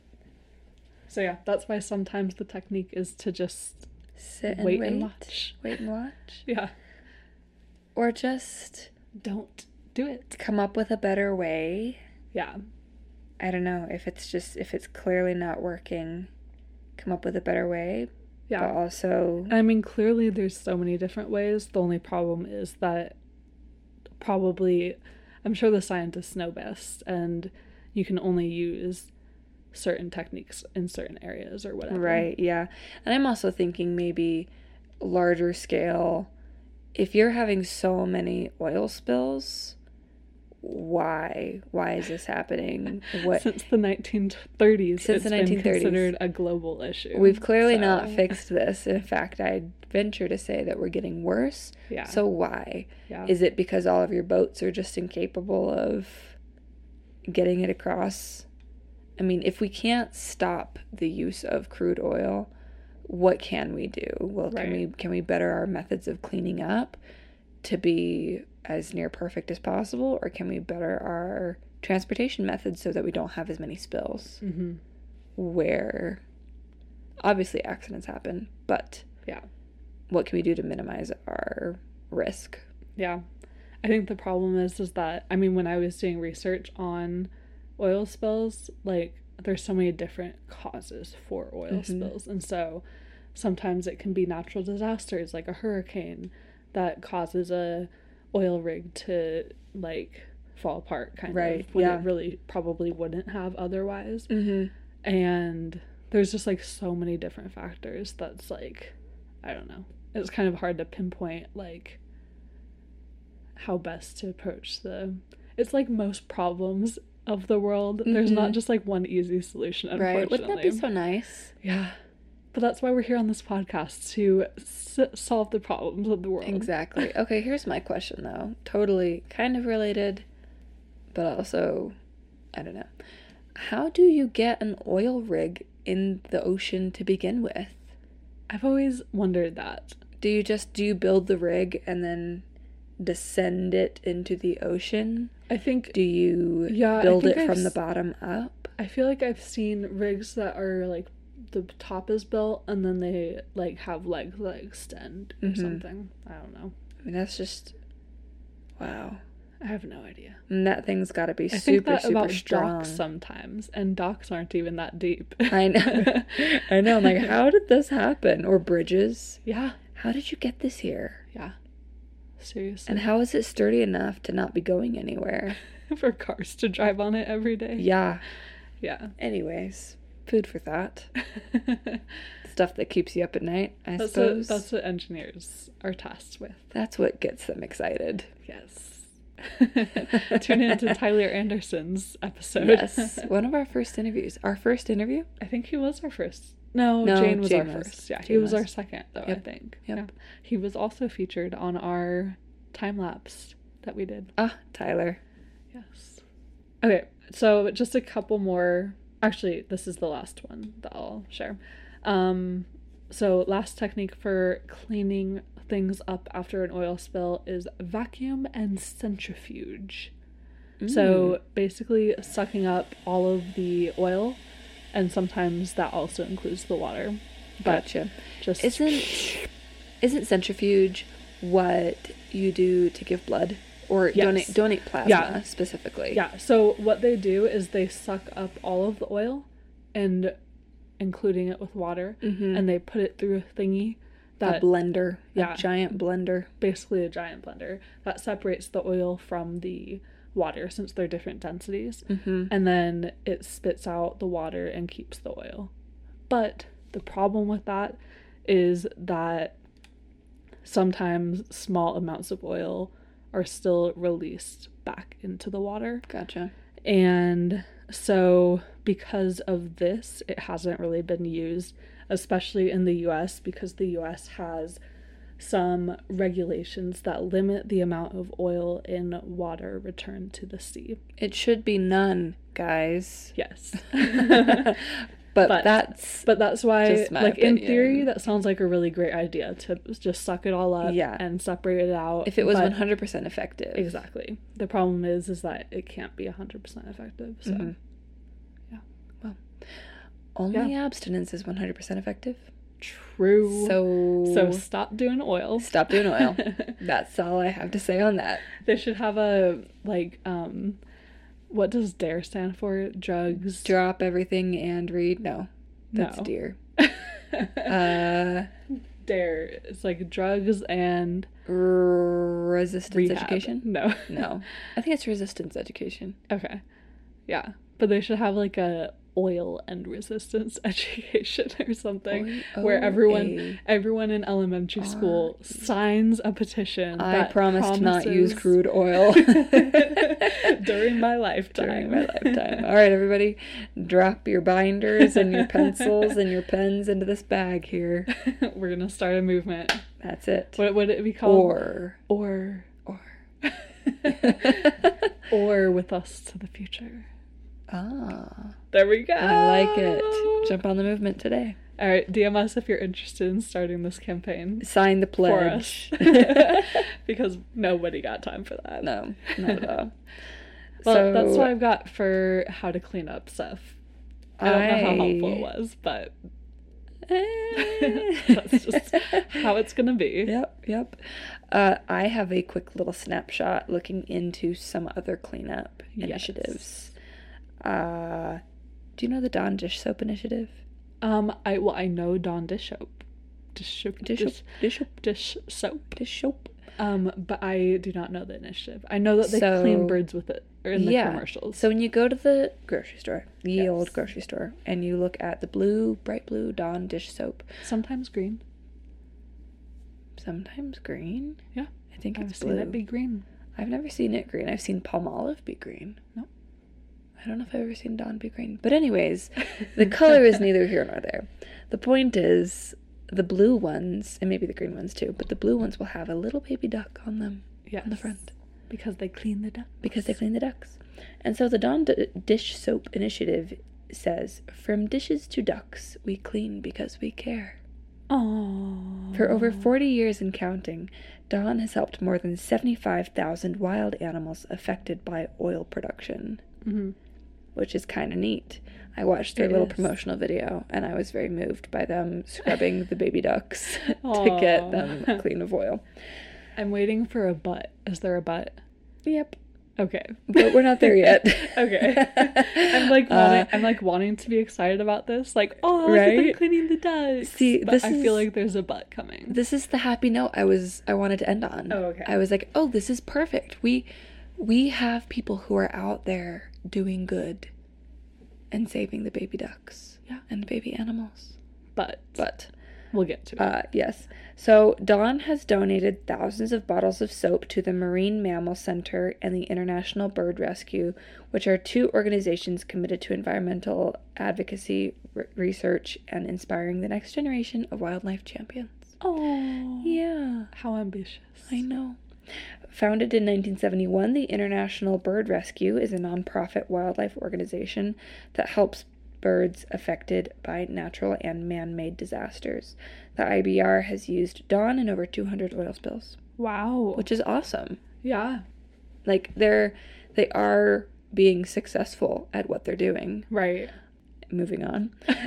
so yeah, that's why sometimes the technique is to just Sit and wait, wait and watch. Wait and watch. Yeah. Or just Don't do it. Come up with a better way. Yeah. I don't know if it's just, if it's clearly not working, come up with a better way. Yeah. But also, I mean, clearly there's so many different ways. The only problem is that probably, I'm sure the scientists know best, and you can only use certain techniques in certain areas or whatever. right, yeah. And I'm also thinking maybe larger scale, if you're having so many oil spills, why? Why is this happening? What? Since the nineteen thirties, Since it's the been nineteen thirties. considered a global issue. We've clearly so, not fixed this. In fact, I'd venture to say that we're getting worse. Yeah. So why? Yeah. Is it because all of your boats are just incapable of getting it across? I mean, if we can't stop the use of crude oil, what can we do? Well, Right. can we can we better our methods of cleaning up to be as near perfect as possible, or can we better our transportation methods so that we don't have as many spills? Mm-hmm. Where obviously accidents happen, but Yeah. what can we do to minimize our risk? Yeah. I think the problem is is that, I mean, when I was doing research on oil spills, like, there's so many different causes for oil Mhm. spills. And so sometimes it can be natural disasters, like a hurricane that causes a oil rig to, like, fall apart, kind Right, of, when yeah. it really probably wouldn't have otherwise. Mm-hmm. And there's just, like, so many different factors that's, like, I don't know. It's kind of hard to pinpoint, like, how best to approach the... It's like most problems of the world. There's Mhm. not just, like, one easy solution, unfortunately. Right? Wouldn't that be so nice? Yeah. But that's why we're here on this podcast, to s- solve the problems of the world. Exactly. Okay, here's my question, though. Totally kind of related, but also, I don't know. How do you get an oil rig in the ocean to begin with? I've always wondered that. Do you just, do you build the rig and then descend it into the ocean? I think... Do you Yeah, I build think it I've from the s- bottom up? I feel like I've seen rigs that are, like, the top is built, and then they, like, have legs that extend or Mhm. something. I don't know. I mean, that's just, wow. I have no idea. And that thing's got to be I think super, that super about strong. docks sometimes, and docks aren't even that deep. I know. I know. I'm like, how did this happen? Or bridges? Yeah, How did you get this here? yeah. Seriously. And how is it sturdy enough to not be going anywhere? For cars to drive on it every day. Yeah. Yeah. Anyways, food for thought. Stuff that keeps you up at night, I that's suppose. what that's what engineers are tasked with. That's what gets them excited. Yes. Tune in to Tyler Anderson's episode. Yes. One of our first interviews. Our first interview? I think he was our first. No, No, Jane was Jane our was. first. Yeah, he Jane was, was. our second, though, I Yep. think. Yep. Yeah. He was also featured on our time lapse that we did. Ah, Tyler. Yes. Okay, so just a couple more. Actually, this is the last one that I'll share. Um, so last technique for cleaning things up after an oil spill is vacuum and centrifuge. So basically sucking up all of the oil, and sometimes that also includes the water. But Gotcha. just Isn't isn't centrifuge what you do to give blood or Yes. donate donate plasma Yeah. specifically? Yeah, so what they do is they suck up all of the oil and including it with water, Mhm. and they put it through a thingy that a blender, Yeah. a giant blender. basically a giant blender that separates the oil from the water since they're different densities, Mhm. and then it spits out the water and keeps the oil. But the problem with that is that sometimes small amounts of oil are still released back into the water. Gotcha. And so because of this, it hasn't really been used, especially in the U S, because the U S has some regulations that limit the amount of oil in water returned to the sea. It should be none, guys. Yes. But, But- that's But that's why, Just my like, in opinion. theory, that sounds like a really great idea to just suck it all up Yeah. and separate it out. if it was but- one hundred percent effective. Exactly. The problem is, is that it can't be one hundred percent effective, so... Mhm. Yeah. Well, only abstinence is one hundred percent effective. True. So, So stop doing oil. stop doing oil. That's all I have to say on that. They should have a, like, um, what does DARE stand for? Drugs. Drop everything and read. No, that's No. dear. uh, DARE. It's like drugs and resistance rehab. education? No. No. I think it's resistance education. Okay. Yeah. But they should have like a oil and resistance education or something O- where everyone O A. everyone in elementary school R- signs a petition I that promise to not use promises- crude oil during my lifetime. during my lifetime. All right, everybody, drop your binders and your pencils and your pens into this bag here. We're gonna start a movement. That's it. What would it be called? Or, Or or. or with us to the future. Ah, There we go. I like it. Jump on the movement today. All right, D M us if you're interested in starting this campaign Sign the for us. pledge. Because nobody got time for that. No, not at all. Well, So, that's what I've got for how to clean up stuff. I don't know how helpful it I- was, but Eh. that's just how it's gonna be. Yep, yep. Uh, I have a quick little snapshot looking into some other cleanup Yes. initiatives. Uh, do you know the Dawn Dish Soap Initiative? Um, I well, I know Dawn dish soap, dish soap, Dish dish, soap, dish soap, dish soap. dish soap. Um, but I do not know the initiative. I know that they So- clean birds with it, or in the Yeah. commercials. So when you go to the grocery store, the Yes. old grocery store, and you look at the blue, bright blue Dawn Dish Soap, sometimes green. sometimes green. Yeah, I think I've it's seen blue. it be green. I've never seen it green. I've seen Palmolive be green. No. I don't know if I've ever seen Dawn be green. But anyways, the color is neither here nor there. The point is, the blue ones, and maybe the green ones too, but the blue ones will have a little baby duck on them Yes, on the front because they clean the duck. because they clean the ducks. And so the Dawn D- Dish Soap Initiative says, from dishes to ducks, we clean because we care. Oh. For over forty years and counting, Dawn has helped more than seventy-five thousand wild animals affected by oil production, Mm-hmm. which is kind of neat. I watched their It little is. promotional video, and I was very moved by them scrubbing the baby ducks to Aw. get them clean of oil. I'm waiting for a butt. Is there a butt? Yep, Okay. but we're not there yet. Okay. I'm like Uh, wanting, I'm like wanting to be excited about this. Like, oh, look at them Right? cleaning the ducks. See, but this I is- feel like there's a butt coming. This is the happy note I was I wanted to end on. Oh, okay. I was like, oh, this is perfect. We we have people who are out there doing good and saving the baby ducks. Yeah. And baby animals. But But we'll get to it. uh yes. So Dawn has donated thousands of bottles of soap to the Marine Mammal Center and the International Bird Rescue, which are two organizations committed to environmental advocacy, r- research, and inspiring the next generation of wildlife champions. Oh, Yeah. how ambitious. I know. Founded in nineteen seventy-one, the International Bird Rescue is a nonprofit wildlife organization that helps birds affected by natural and man-made disasters. The I B R has used Dawn in over two hundred oil spills, Wow. which is awesome. Yeah. Like they're they are being successful at what they're doing. Right. Moving on.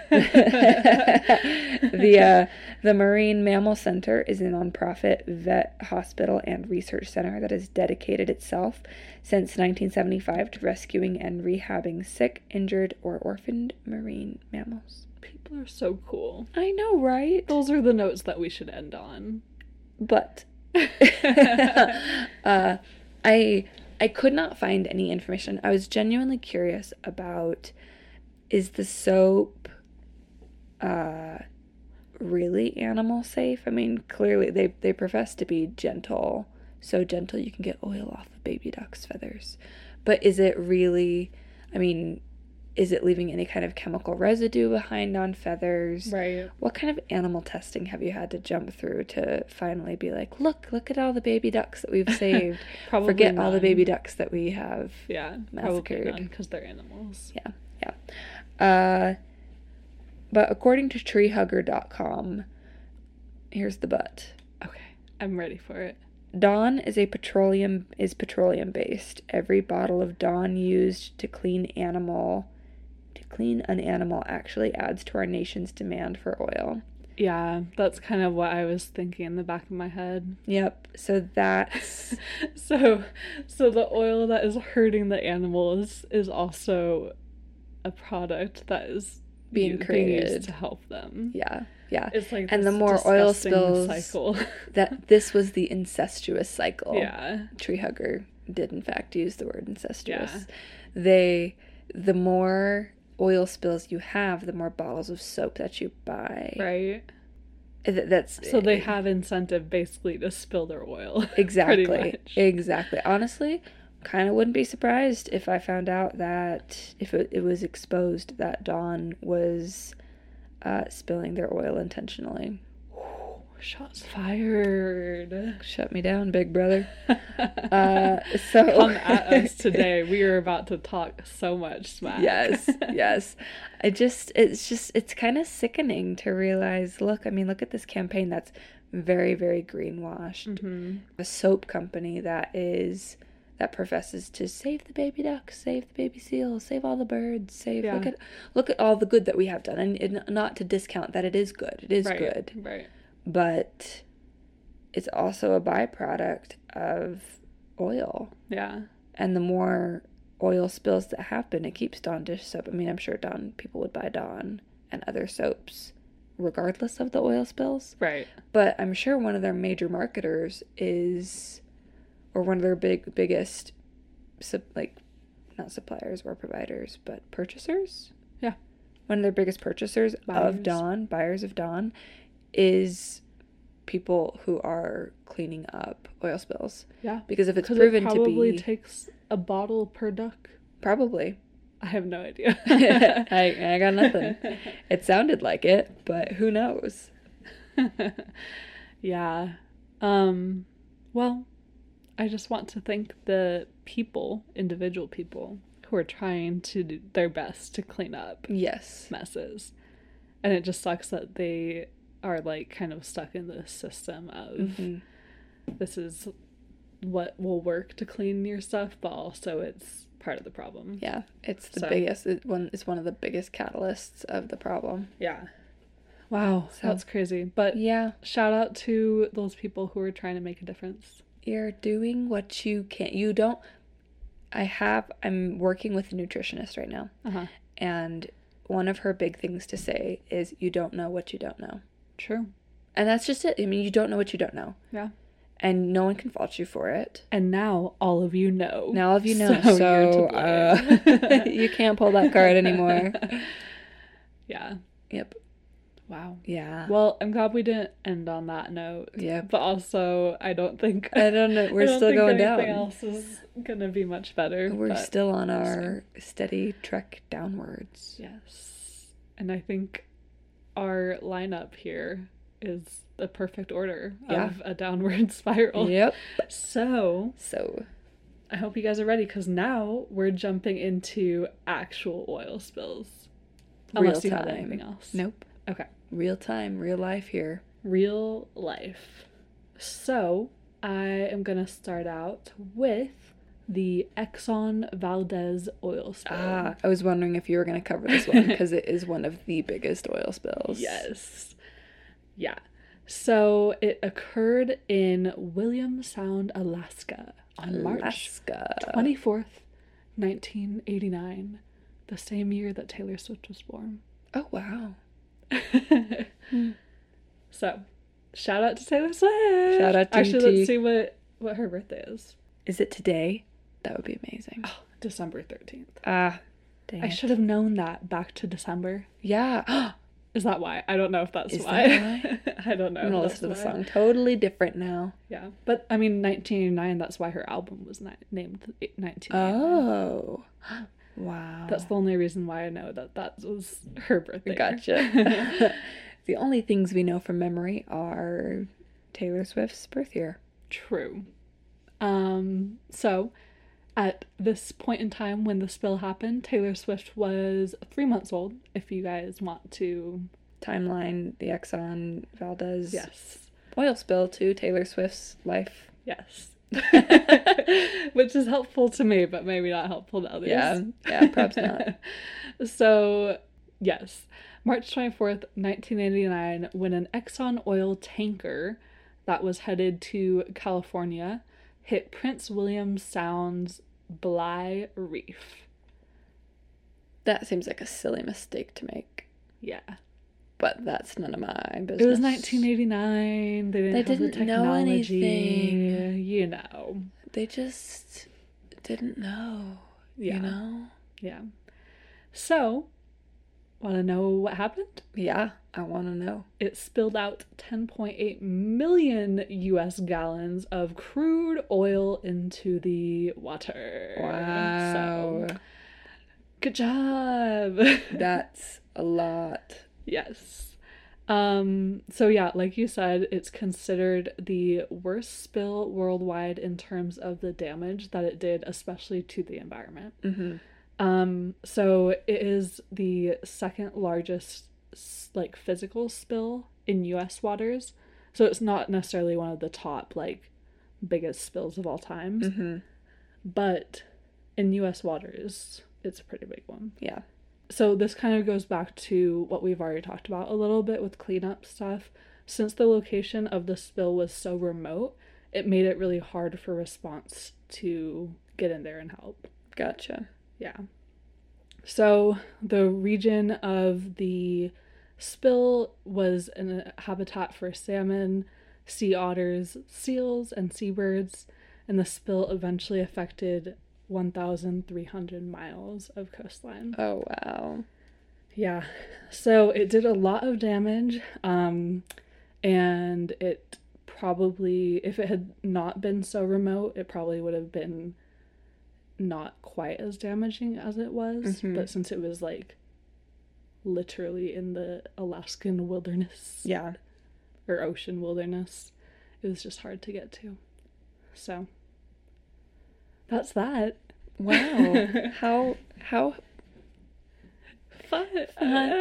the uh, the Marine Mammal Center is a nonprofit vet hospital and research center that has dedicated itself since nineteen seventy-five to rescuing and rehabbing sick, injured, or orphaned marine mammals. People are so cool. I know, right? Those are the notes that we should end on. But uh, I I could not find any information. I was genuinely curious about, is the soap uh, really animal safe? I mean, clearly they, they profess to be gentle. So gentle you can get oil off of baby duck's feathers. But is it really, I mean, is it leaving any kind of chemical residue behind on feathers? Right. What kind of animal testing have you had to jump through to finally be like, look, look at all the baby ducks that we've saved. Probably Forget all the none. baby ducks that we have. Yeah. massacred. Probably none because they're animals. Yeah, yeah. Uh, but according to tree hugger dot com, here's the but. Okay. I'm ready for it. Dawn is a petroleum is petroleum based. Every bottle of Dawn used to clean animal to clean an animal actually adds to our nation's demand for oil. Yeah, that's kind of what I was thinking in the back of my head. Yep. So that's So, so the oil that is hurting the animals is also a product that is being u- being created used to help them. yeah, yeah. It's like And the this more oil disgusting spills cycle. that this was the incestuous cycle. Yeah. Tree hugger did in fact use the word incestuous. Yeah. They the more oil spills you have, the more bottles of soap that you buy. Right. Th- That's So they have incentive basically to spill their oil. exactly pretty much. exactly. Honestly, kind of wouldn't be surprised if I found out that if it, it was exposed that Dawn was uh, spilling their oil intentionally. Shots fired. Shut me down, big brother. Uh, so Come at us today. We are about to talk so much smack. Yes, yes. I just, it's just, it's kind of sickening to realize, look, I mean, look at this campaign that's very, very greenwashed. Mm-hmm. A soap company that is, that professes to save the baby ducks, save the baby seals, save all the birds, save, Yeah. look at, look at all the good that we have done. And, and not to discount that it is good. It is Right. good. Right. But it's also a byproduct of oil. Yeah. And the more oil spills that happen, it keeps Dawn dish soap. I mean, I'm sure Dawn, people would buy Dawn and other soaps regardless of the oil spills. Right. But I'm sure one of their major marketers is, or one of their big, biggest, sup- like, not suppliers or providers, but purchasers? Yeah. One of their biggest purchasers Buyers. of Dawn, buyers of Dawn, is people who are cleaning up oil spills. Yeah. Because if it's Because proven it to probably be... takes a bottle per duck. Probably. I have no idea. I, I got nothing. It sounded like it, but who knows? Yeah. Um, well, I just want to thank the people, individual people, who are trying to do their best to clean up Yes. messes. And it just sucks that they are, like, kind of stuck in this system of Mhm. this is what will work to clean your stuff, but also it's part of the problem. Yeah, it's the So- biggest, it, one, it's one of the biggest catalysts of the problem. Yeah. Wow, So- that's crazy. But Yeah, shout out to those people who are trying to make a difference. you're doing what you can. You don't, I have, I'm working with a nutritionist right now, Uh-huh. and one of her big things to say is you don't know what you don't know. True. And that's just it. I mean, you don't know what you don't know. Yeah. And no one can fault you for it. And now all of you know. Now all of you know, So so, you're to uh, blame. you can't pull that card anymore. Yeah. Yep. Wow. Yeah. Well, I'm glad we didn't end on that note. Yep. But also, I don't think I don't know. I We're don't still think going anything down. else is gonna be much better. We're but still on our steady trek downwards. yes. And I think our lineup here is the perfect order Yeah. of a downward spiral. Yep. So So, I hope you guys are ready, because now we're jumping into actual oil spills. Unless real you have time. anything else. Nope. Okay. Real time, real life here. Real life. So I am gonna start out with the Exxon Valdez oil spill. Ah, I was wondering if you were going to cover this one because it is one of the biggest oil spills. Yes. Yeah. So it occurred in William Sound, Alaska on March Alaska. twenty-fourth, nineteen eighty-nine, the same year that Taylor Swift was born. Oh, wow. So, shout out to Taylor Swift. Shout out to Actually, T. let's see what what her birthday is. Is it today? That would be amazing. Oh, December thirteenth. Ah, dang I it. should have known that back to December. Yeah. Is that why? I don't know if that's Is why. that I don't know. I'm going to if listen to the that's why. song. Totally different now. Yeah. But, I mean, nineteen eighty-nine, that's why her album was ni- named nineteen eighty-nine. Oh. Wow. That's the only reason why I know that that was her birthday. Gotcha. The only things we know from memory are Taylor Swift's birth year. True. Um, so, at this point in time when the spill happened, Taylor Swift was three months old, if you guys want to... Timeline, the Exxon Valdez Yes. oil spill to Taylor Swift's life. Yes. Which is helpful to me, but maybe not helpful to others. Yeah, yeah, perhaps not. So, yes. March twenty-fourth, nineteen eighty-nine, when an Exxon oil tanker that was headed to California hit Prince William Sound's Bligh Reef. That seems like a silly mistake to make. Yeah. But that's none of my business. It was nineteen eighty-nine. They didn't they have didn't the technology. know anything. You know. They just didn't know. Yeah. You know? Yeah. So, want to know what happened? Yeah, I want to know. It spilled out ten point eight million U S gallons of crude oil into the water. Wow. So, good job. That's a lot. Yes. Um, so yeah, like you said, it's considered the worst spill worldwide in terms of the damage that it did, especially to the environment. Mm-hmm. Um, so it is the second largest, like, physical spill in U S waters. So it's not necessarily one of the top, like, biggest spills of all times. Mm-hmm. But in U S waters, it's a pretty big one. Yeah. So this kind of goes back to what we've already talked about a little bit with cleanup stuff. Since the location of the spill was so remote, it made it really hard for response to get in there and help. Gotcha. Yeah. So the region of the spill was a habitat for salmon, sea otters, seals, and seabirds, and the spill eventually affected one thousand three hundred miles of coastline. Oh, wow. Yeah. So it did a lot of damage, um, and it probably, if it had not been so remote, it probably would have been not quite as damaging as it was. Mm-hmm. But since it was, like, literally in the Alaskan wilderness. Yeah. Or ocean wilderness, it was just hard to get to. So that's that. Wow. how how Fun. uh,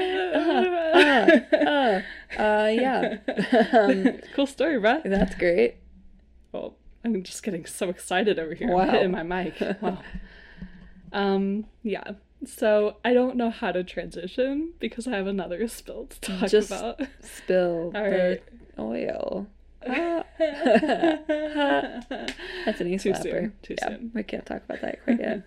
uh, uh, uh, yeah. um, Cool story, bruh. that's great. Oh, I'm just getting so excited over here. Wow. I'm hitting my mic. Wow. um, yeah. So I don't know how to transition because I have another spill to talk Just about. Spill All the right. oil. Ah. That's an Too e-slapper. soon. Too yeah, soon. we can't talk about that quite yet.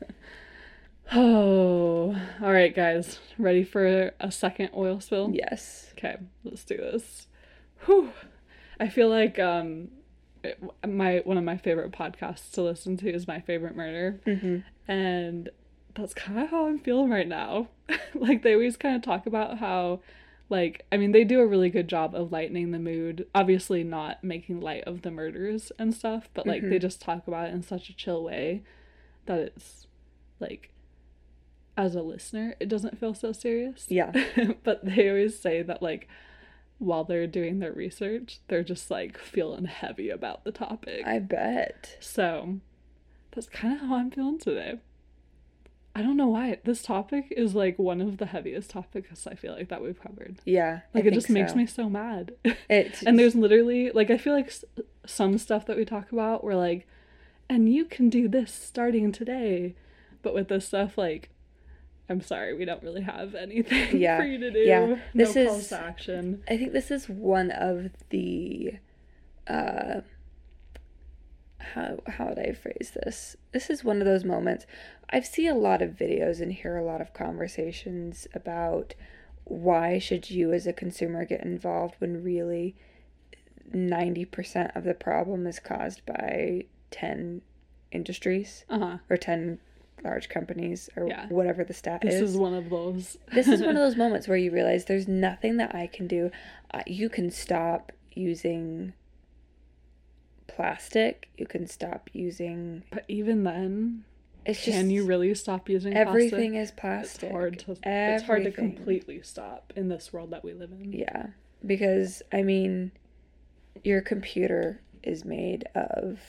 Oh, all right, guys. Ready for a second oil spill? Yes. Okay, let's do this. Whew. I feel like um, it, my one of my favorite podcasts to listen to is My Favorite Murder, Mm-hmm. and that's kind of how I'm feeling right now. Like, they always kind of talk about how, like, I mean, they do a really good job of lightening the mood. Obviously not making light of the murders and stuff, but, like, Mhm. they just talk about it in such a chill way that it's, like, as a listener, it doesn't feel so serious. Yeah. But they always say that, like, while they're doing their research, they're just, like, feeling heavy about the topic. I bet. So, that's kind of how I'm feeling today. I don't know why. This topic is, like, one of the heaviest topics I feel like that we've covered. Yeah. Like, I it think just makes so. me so mad. It's And there's literally, like, I feel like s- some stuff that we talk about, we're like, and you can do this starting today. But with this stuff, like, I'm sorry, we don't really have anything Yeah. for you to do. Yeah. This no is- calls to action. I think this is one of the uh how how would I phrase this? This is one of those moments. I see a lot of videos and hear a lot of conversations about why should you as a consumer get involved when really ninety percent of the problem is caused by ten industries Uh-huh. or ten large companies or Yeah. whatever the stat This is. is one of those. This is one of those moments where you realize there's nothing that I can do. Uh, you can stop using plastic. You can stop using. But even then, It's can just you really stop using everything plastic? is plastic. It's hard to. It's hard to Everything. completely stop in this world that we live in. Yeah, because I mean, your computer is made of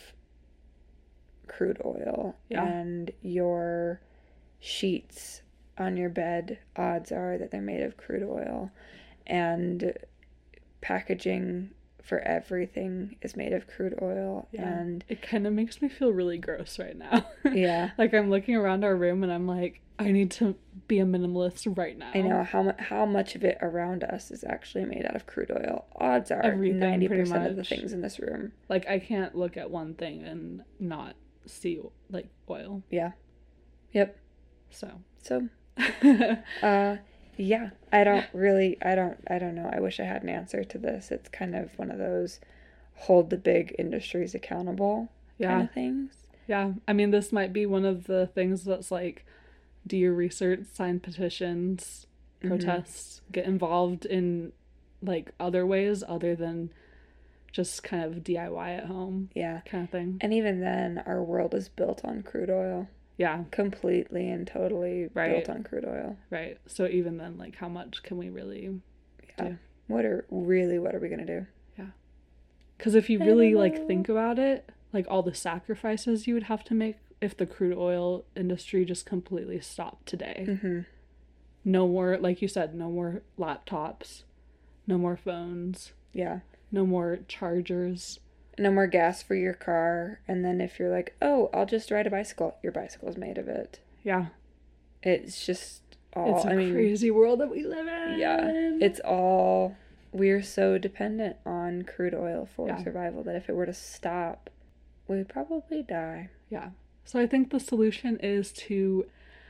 crude oil, Yeah. and your sheets on your bed, odds are that they're made of crude oil, and packaging for everything is made of crude oil. Yeah. And it kind of makes me feel really gross right now. Yeah. Like, I'm looking around our room and I'm like, I need to be a minimalist right now. I know how, mu- how much of it around us is actually made out of crude oil. Odds are Everything, ninety pretty percent of the much. things in this room. Like, I can't look at one thing and not see, like, oil. Yeah. Yep. So. So, uh, yeah, I don't really, I don't, I don't know. I wish I had an answer to this. It's kind of one of those hold the big industries accountable Yeah. kind of things. Yeah. I mean, this might be one of the things that's like, do your research, sign petitions, protests, mm-hmm. get involved in, like, other ways other than just kind of D I Y at home. Yeah. Kind of thing. And even then, our world is built on crude oil. Yeah. Completely and totally right. built on crude oil. Right. So even then, like, how much can we really yeah. do? What are, really, what are we going to do? Yeah. Because if you really, like, think about it, like, all the sacrifices you would have to make if the crude oil industry just completely stopped today. Mm-hmm. No more, like you said, no more laptops, no more phones. Yeah. No more chargers. No more gas for your car. And then if you're like, oh, I'll just ride a bicycle, your bicycle's made of it. Yeah. It's just all, it's a I mean, crazy world that we live in. Yeah. It's all, we're so dependent on crude oil for yeah. survival that if it were to stop, we would probably die. Yeah. So I think the solution is to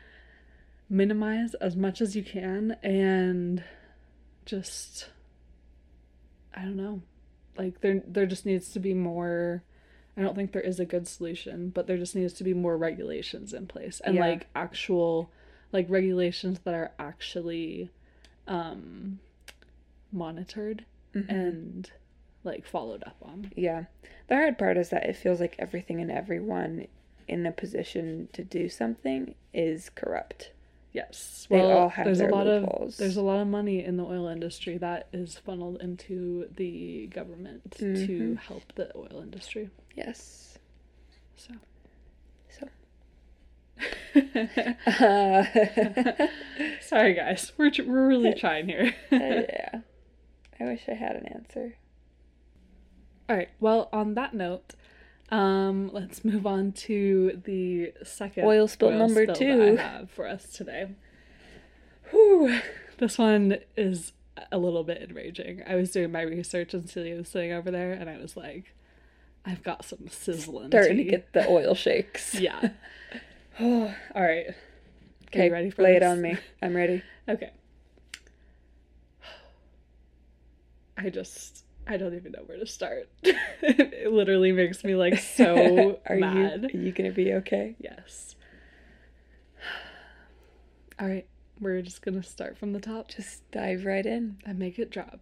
minimize as much as you can and just, I don't know, like there there just needs to be more, I don't think there is a good solution, but there just needs to be more regulations in place and yeah. like actual, like regulations that are actually um, monitored mm-hmm. and like followed up on. Yeah. The hard part is that it feels like everything and everyone in a position to do something is corrupt. Yes. They well, all have there's their a lot loopholes. of there's a lot of money in the oil industry that is funneled into the government mm-hmm. to help the oil industry. Yes. So. So. uh, Sorry, guys. We're we're really trying here. uh, yeah. I wish I had an answer. All right. Well, on that note, um, let's move on to the second oil spill oil number spill two that I have for us today. Whew. This one is a little bit enraging. I was doing my research and Celia was sitting over there, and I was like, "I've got some sizzling." Starting tea. to get the oil shakes. Yeah. All right. Okay. Are you ready for lay this? it on me. I'm ready. Okay. I just. I don't even know where to start. It literally makes me, like, so are mad. You, are you gonna be okay? Yes. All right. We're just gonna start from the top. Just dive right in. And make it drop.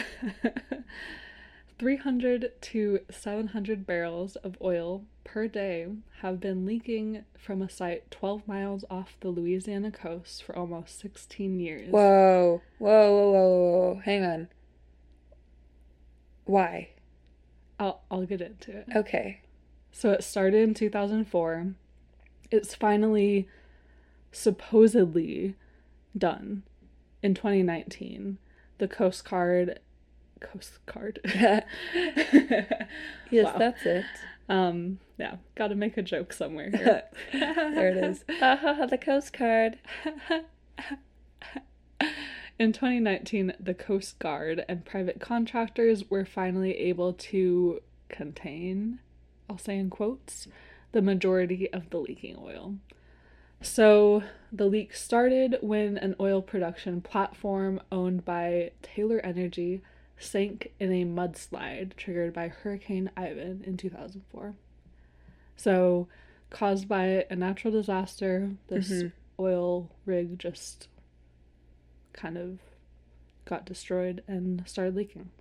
three hundred to seven hundred barrels of oil per day have been leaking from a site twelve miles off the Louisiana coast for almost sixteen years. Whoa. Whoa, whoa, whoa, whoa. Hang on. Why? I'll I'll get into it. Okay. So it started in two thousand four. It's finally supposedly done in twenty nineteen. The Coast Guard Coast Guard. Yes, wow. That's it. Um, yeah, got to make a joke somewhere here. There it is. Ha ha ha, the Coast Guard. In twenty nineteen, the Coast Guard and private contractors were finally able to contain, I'll say in quotes, the majority of the leaking oil. So the leak started when an oil production platform owned by Taylor Energy sank in a mudslide triggered by Hurricane Ivan in two thousand four. So caused by a natural disaster, this mm-hmm. oil rig just kind of got destroyed and started leaking.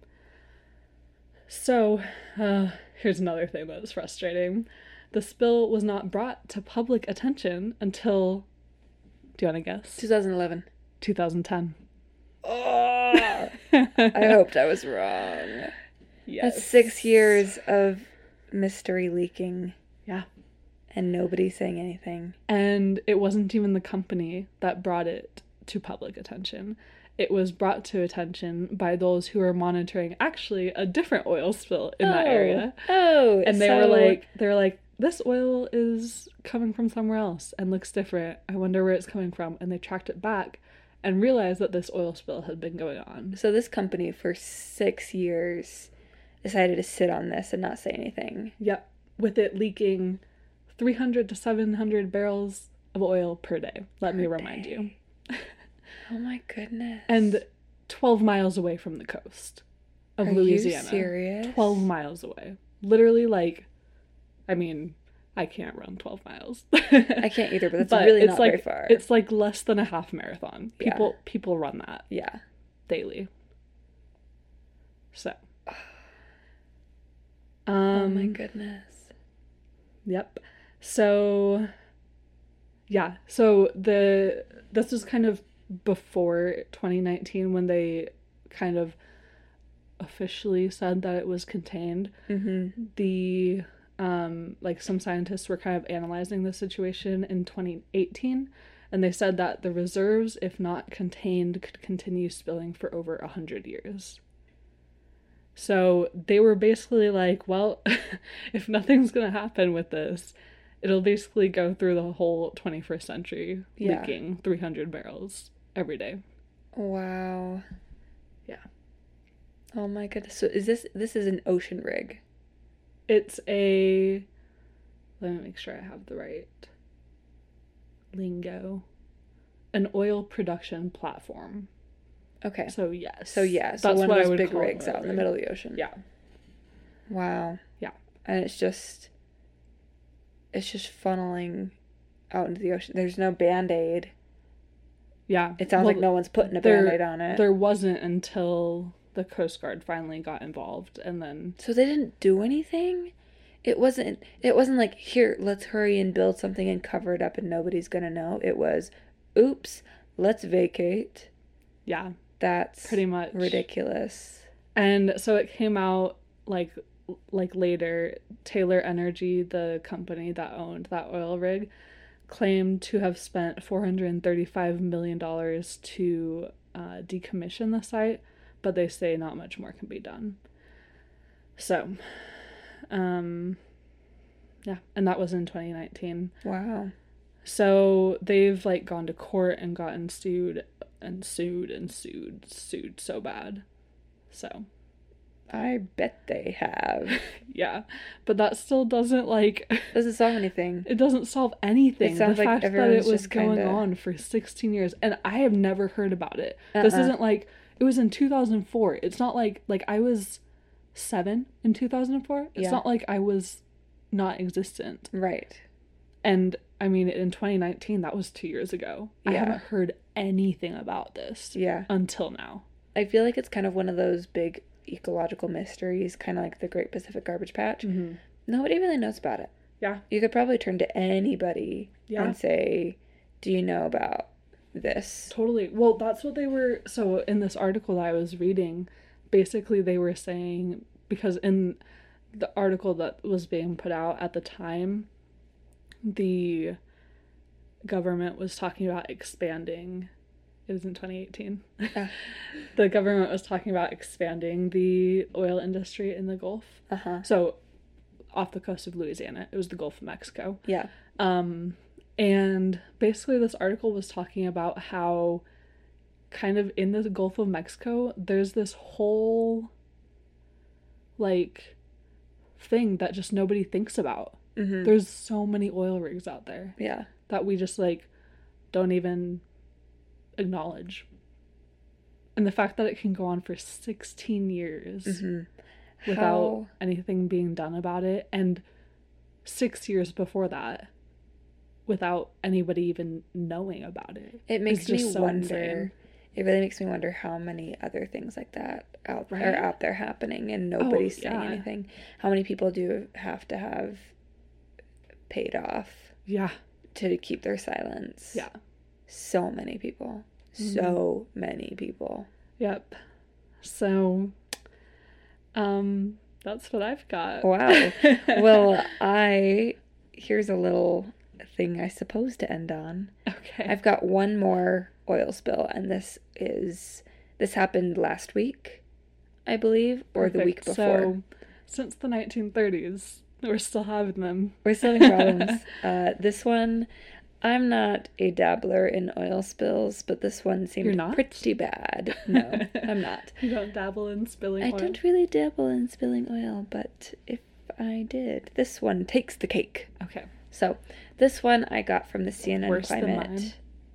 So, uh, here's another thing that is frustrating. The spill was not brought to public attention until, do you want to guess? twenty eleven. twenty ten. Oh! I hoped I was wrong. Yes. That's six years of mystery leaking. Yeah. And nobody saying anything. And it wasn't even the company that brought it to public attention. it was brought to attention by those who were monitoring actually a different oil spill in that area. Oh, And they so... were like, they were like, this oil is coming from somewhere else and looks different. I wonder where it's coming from. And they tracked it back and realized that this oil spill had been going on. So this company for six years decided to sit on this and not say anything. Yep. With it leaking three hundred to seven hundred barrels of oil per day. Let per me remind day. you. Oh my goodness. And twelve miles away from the coast of Are Louisiana. You serious? twelve miles away. Literally, like, I mean, I can't run twelve miles. I can't either, but it's but really it's not like, very far. It's like less than a half marathon. People yeah. people run that. Yeah. Daily. So. Um, oh my goodness. Yep. So, yeah. So the this was kind of before twenty nineteen when they kind of officially said that it was contained. Mm-hmm. The um like some scientists were kind of analyzing the situation in twenty eighteen, and they said that the reserves, if not contained, could continue spilling for over a hundred years. So they were basically like, well, if nothing's gonna happen with this, it'll basically go through the whole twenty-first century, yeah. leaking three hundred barrels every day. Wow. Yeah. Oh my goodness. So is this, this is an ocean rig? It's a, let me make sure I have the right lingo. An oil production platform. Okay. So yes. So yeah. So that's one what of I those would big rigs out in the middle of the ocean. Yeah. Wow. Yeah. And it's just, it's just funneling out into the ocean. There's no Band-Aid. Yeah. It sounds well, like no one's putting a there, Band-Aid on it. There wasn't until the Coast Guard finally got involved, and then... So they didn't do anything? It wasn't, it wasn't like, here, let's hurry and build something and cover it up and nobody's gonna know. It was, oops, let's vacate. Yeah. That's pretty much ridiculous. And so it came out like like later, Taylor Energy, the company that owned that oil rig, claimed to have spent four hundred thirty-five million dollars to uh, decommission the site, but they say not much more can be done. So, um, yeah, and that was in twenty nineteen. Wow. So they've like gone to court and gotten sued and sued and sued, sued so bad. So. I bet they have. Yeah. But that still doesn't like... Doesn't solve anything. It doesn't solve anything. It sounds the like fact that it was kinda... going on for sixteen years. And I have never heard about it. Uh-uh. This isn't like... It was in two thousand four. It's not like... Like, I was seven in two thousand four. It's yeah. not like I was not existent. Right. And, I mean, in twenty nineteen, that was two years ago. Yeah. I haven't heard anything about this. Yeah. Until now. I feel like it's kind of one of those big ecological mysteries, kind of like the Great Pacific Garbage Patch. Mm-hmm. Nobody really knows about it. Yeah. You could probably turn to anybody yeah. and say, do you know about this? Totally. Well, that's what they were... So, in this article that I was reading, basically they were saying... Because in the article that was being put out at the time, the government was talking about expanding... It was in twenty eighteen. Uh. The government was talking about expanding the oil industry in the Gulf. Uh-huh. So, off the coast of Louisiana. It was the Gulf of Mexico. Yeah. Um, and basically this article was talking about how kind of in the Gulf of Mexico, there's this whole, like, thing that just nobody thinks about. Mm-hmm. There's so many oil rigs out there. Yeah. That we just, like, don't even... acknowledge. And the fact that it can go on for sixteen years mm-hmm. without How... anything being done about it, and six years before that without anybody even knowing about it. It makes me so wonder insane. It really makes me wonder how many other things like that out right? are out there happening and nobody's oh, saying yeah. anything. How many people do have to have paid off yeah to keep their silence? Yeah. So many people. Mm-hmm. So many people. Yep. So, um, that's what I've got. Wow. Well, I, here's a little thing I suppose to end on. Okay. I've got one more oil spill, and this is This happened last week, I believe, or the week Perfect. before. So, since the nineteen thirties, we're still having them. We're still having problems. uh, this one, I'm not a dabbler in oil spills, but this one seemed You're not? pretty bad. No, I'm not. You don't dabble in spilling I oil? don't really dabble in spilling oil, but if I did, this one takes the cake. Okay. So, this one I got from the C N N Worse than Climate.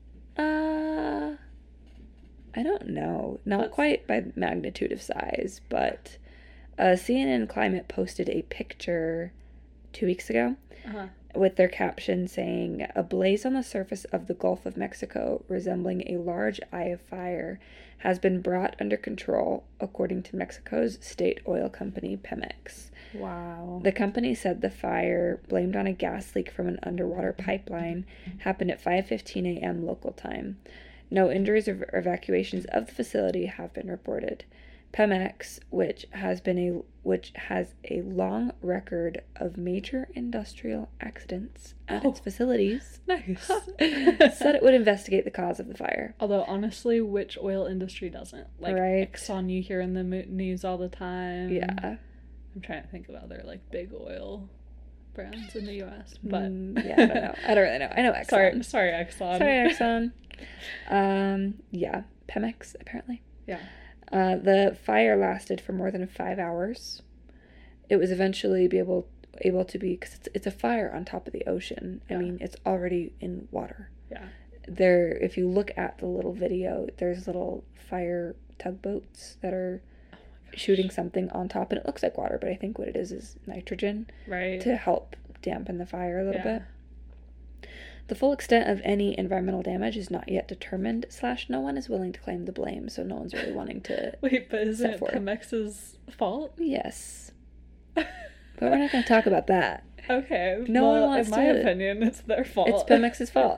Uh, I don't know. Not That's- quite by magnitude of size, but uh, C N N Climate posted a picture two weeks ago Uh-huh. with their caption saying, "A blaze on the surface of the Gulf of Mexico, resembling a large eye of fire, has been brought under control, according to Mexico's state oil company, Pemex." Wow. The company said the fire, blamed on a gas leak from an underwater pipeline, happened at five fifteen a.m. local time. No injuries or evacuations of the facility have been reported. Pemex, which has been a which has a long record of major industrial accidents at its Oh. facilities, Nice. said it would investigate the cause of the fire. Although, honestly, which oil industry doesn't? Like, Right. Exxon, you hear in the mo- news all the time. Yeah. I'm trying to think of other, like, big oil brands in the U S, but... Mm, yeah, I don't know. I don't really know. I know Exxon. Sorry, sorry, Exxon. Sorry, Exxon. um, yeah, Pemex, apparently. Yeah. Uh, the fire lasted for more than five hours. It was eventually be able able to be, because it's, it's a fire on top of the ocean. I Yeah. mean, it's already in water. Yeah. There, if you look at the little video, there's little fire tugboats that are shooting something on top, and it looks like water, but I think what it is is nitrogen Right. to help dampen the fire a little Yeah. bit. The full extent of any environmental damage is not yet determined, slash no one is willing to claim the blame, so no one's really wanting to... Wait, but isn't set it for it. Pemex's fault? Yes. But we're not going to talk about that. Okay. No one well, wants in my to- opinion, it's their fault. It's Pemex's fault.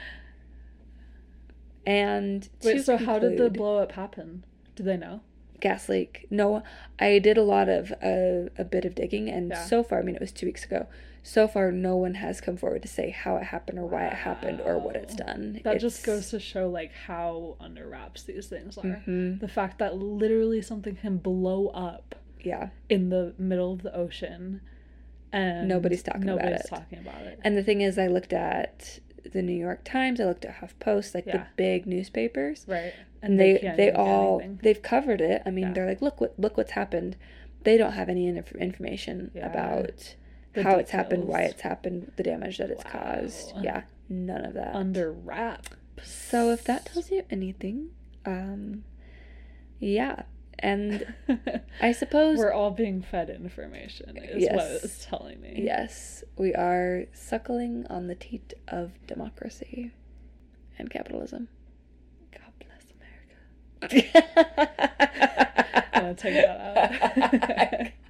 And to Wait, so how did the conclude, blow up happen? Do they know? gas leak? No, I did a lot of, uh, a bit of digging, and Yeah. so far, I mean, it was two weeks ago, so far no one has come forward to say how it happened or why it happened or what it's Wow. done. That just It's- goes to show, like, how under wraps these things are. Mhm. The fact that literally something can blow up Yeah. in the middle of the ocean and Nobody's talking about nobody's it. talking about it. And the thing is, I looked at the New York Times, I looked at HuffPost, like the Yeah. big newspapers, Right. and they can't they even get all anything. they've covered it. I mean, Yeah. they're like, look what look what's happened. They don't have any inf- information Yeah. about The how it's happened, why details. it's happened, the damage that it's caused. Wow. Yeah, none of that. Under wraps. So if that tells you anything, um, yeah, and I suppose We're all being fed information, is what Yes. it's telling me. yes, we are suckling on the teat of democracy and capitalism. God bless America. I'm gonna take that out.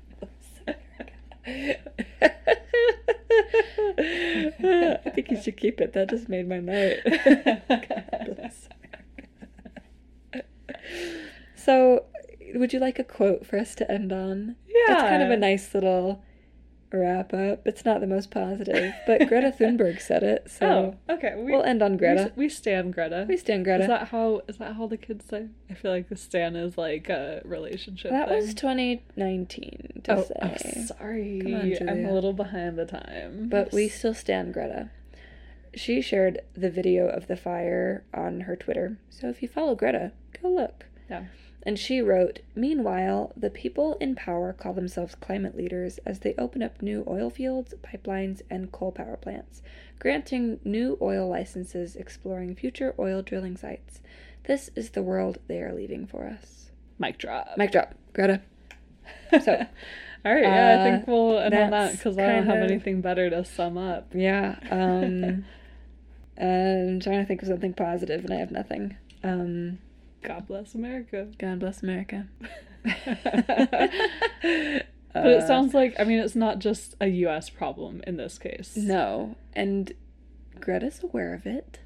I think you should keep it. That just made my night. God bless America. So, would you like a quote for us to end on? Yeah. It's kind of a nice little wrap up. It's not the most positive, but Greta Thunberg said it, so Oh, okay. We, we'll end on Greta. We, we stand Greta. We stand Greta. Is that how is that how the kids say? I feel like the stan is like a relationship That thing. was twenty nineteen to oh, say. oh, sorry. Come on, I'm Julia. a little behind the time. But we still stand Greta. She shared the video of the fire on her Twitter, so if you follow Greta, go look. Yeah. And she wrote, "Meanwhile, the people in power call themselves climate leaders as they open up new oil fields, pipelines, and coal power plants, granting new oil licenses, exploring future oil drilling sites. This is the world they are leaving for us." Mic drop. Mic drop. Greta. So, All right. Yeah, I uh, think we'll end on that that's because I don't have kind of- anything better to sum up. yeah. Um, I'm trying to think of something positive, and I have nothing. Um... God bless America. God bless America. But it sounds like, I mean, it's not just a U S problem in this case. No, and Greta's aware of it.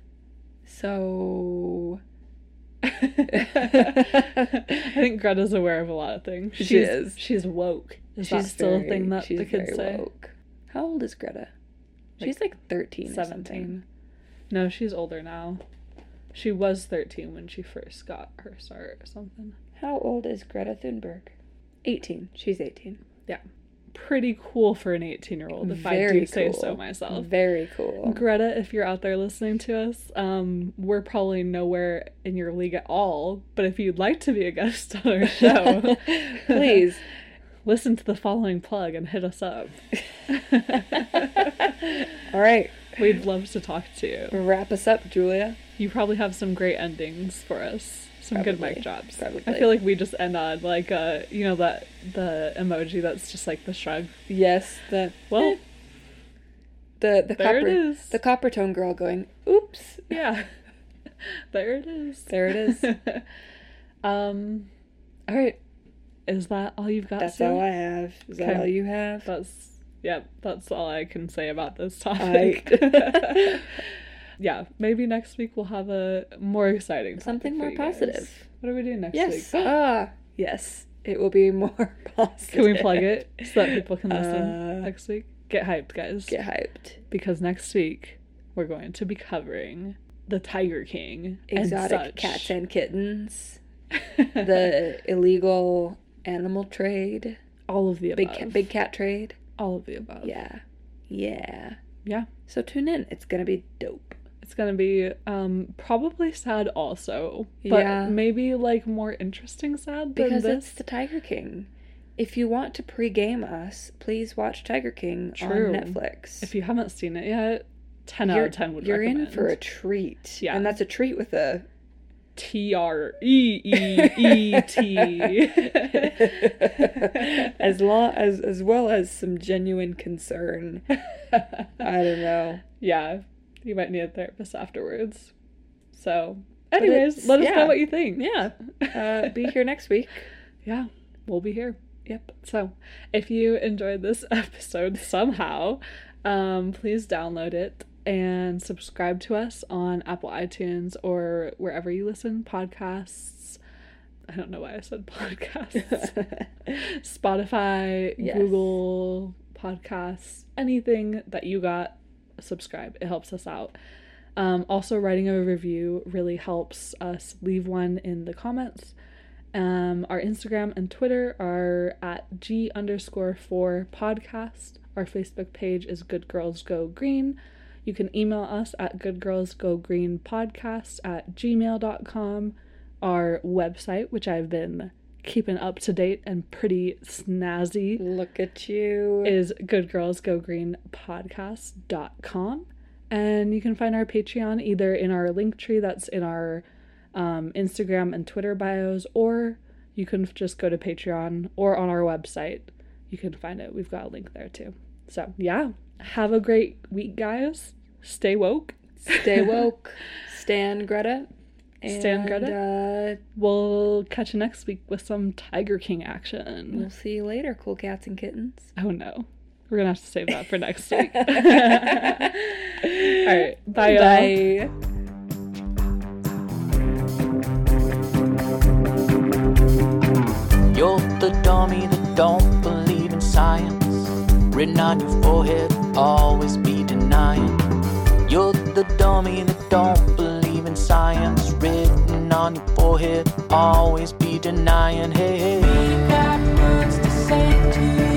So I think Greta's aware of a lot of things. She She's, is. She's woke. Is she's that still very, a thing that she's the kids very say? woke. How old is Greta? Like She's like thirteen or seventeen. No, she's older now. She was thirteen when she first got her start or something. How old is Greta Thunberg? eighteen. She's eighteen. Yeah. Pretty cool for an eighteen-year-old, if Very I do say cool. so myself. Very cool. Greta, if you're out there listening to us, um, we're probably nowhere in your league at all, but if you'd like to be a guest on our show, Please. listen to the following plug and hit us up. All right. We'd love to talk to you. Wrap us up, Julia. You probably have some great endings for us. Some good Probably. mic drops. Probably. I feel like we just end on like uh you know that the emoji that's just like the shrug. Yes, the Well, the the there copper it is. the copper tone girl going, oops. Yeah. There it is. There it is. um all right. Is that all you've got? That's Sue? all I have. Is that Okay. all you have? That's yep, that's all I can say about this topic. I- Yeah, maybe next week we'll have a more exciting topic Something for more you guys. positive. What are we doing next Yes. week? Ah, yes. It will be more positive. Can we plug it so that people can listen Uh, next week? Get hyped, guys. Get hyped. Because next week we're going to be covering the Tiger King. Exotic and such. cats and kittens. The illegal animal trade. all of the above. Big cat, big cat trade. all of the above. Yeah. Yeah. Yeah. So tune in. It's going to be dope. It's gonna be um probably sad also, but Yeah. maybe like more interesting sad than Because this. it's the Tiger King. If you want to pregame us, please watch Tiger King True. on Netflix. If you haven't seen it yet, ten out you're, of ten would You're recommend. in for a treat. Yeah. And that's a treat with a T R E E E T. as long as as well as some genuine concern. I don't know. Yeah, you might need a therapist afterwards. So, But anyways, it's- let us yeah. know what you think. Yeah. Uh, be here next week. Yeah, we'll be here. Yep. So, if you enjoyed this episode somehow, um, please download it and subscribe to us on Apple iTunes or wherever you listen podcasts. I don't know why I said podcasts. Spotify, Yes. Google Podcasts, anything that you got, subscribe. It helps us out. Um, also, writing a review really helps us. Leave one in the comments. Um, our Instagram and Twitter are at G underscore four podcast. Our Facebook page is Good Girls Go Green. You can email us at goodgirlsgogreenpodcast at gmail dot com. Our website, which I've been keeping up to date and pretty snazzy, Look at you. is good girls go green podcast dot com. And you can find our Patreon either in our link tree that's in our um, Instagram and Twitter bios, or you can just go to Patreon or on our website. You can find it. We've got a link there too. So, yeah. Have a great week, guys. Stay woke. Stay woke. Stan Greta. Stan Greta. And, uh, We'll catch you next week with some Tiger King action. we'll see you later, cool cats and kittens. Oh no. We're gonna have to save that for next week. All right. Bye, y'all. Bye. You're the dummy that don't believe in science. Written on your forehead, always be denying. You're the dummy that don't believe in science. Written on your forehead, always be denying. Hey, hey. We got words to say to you.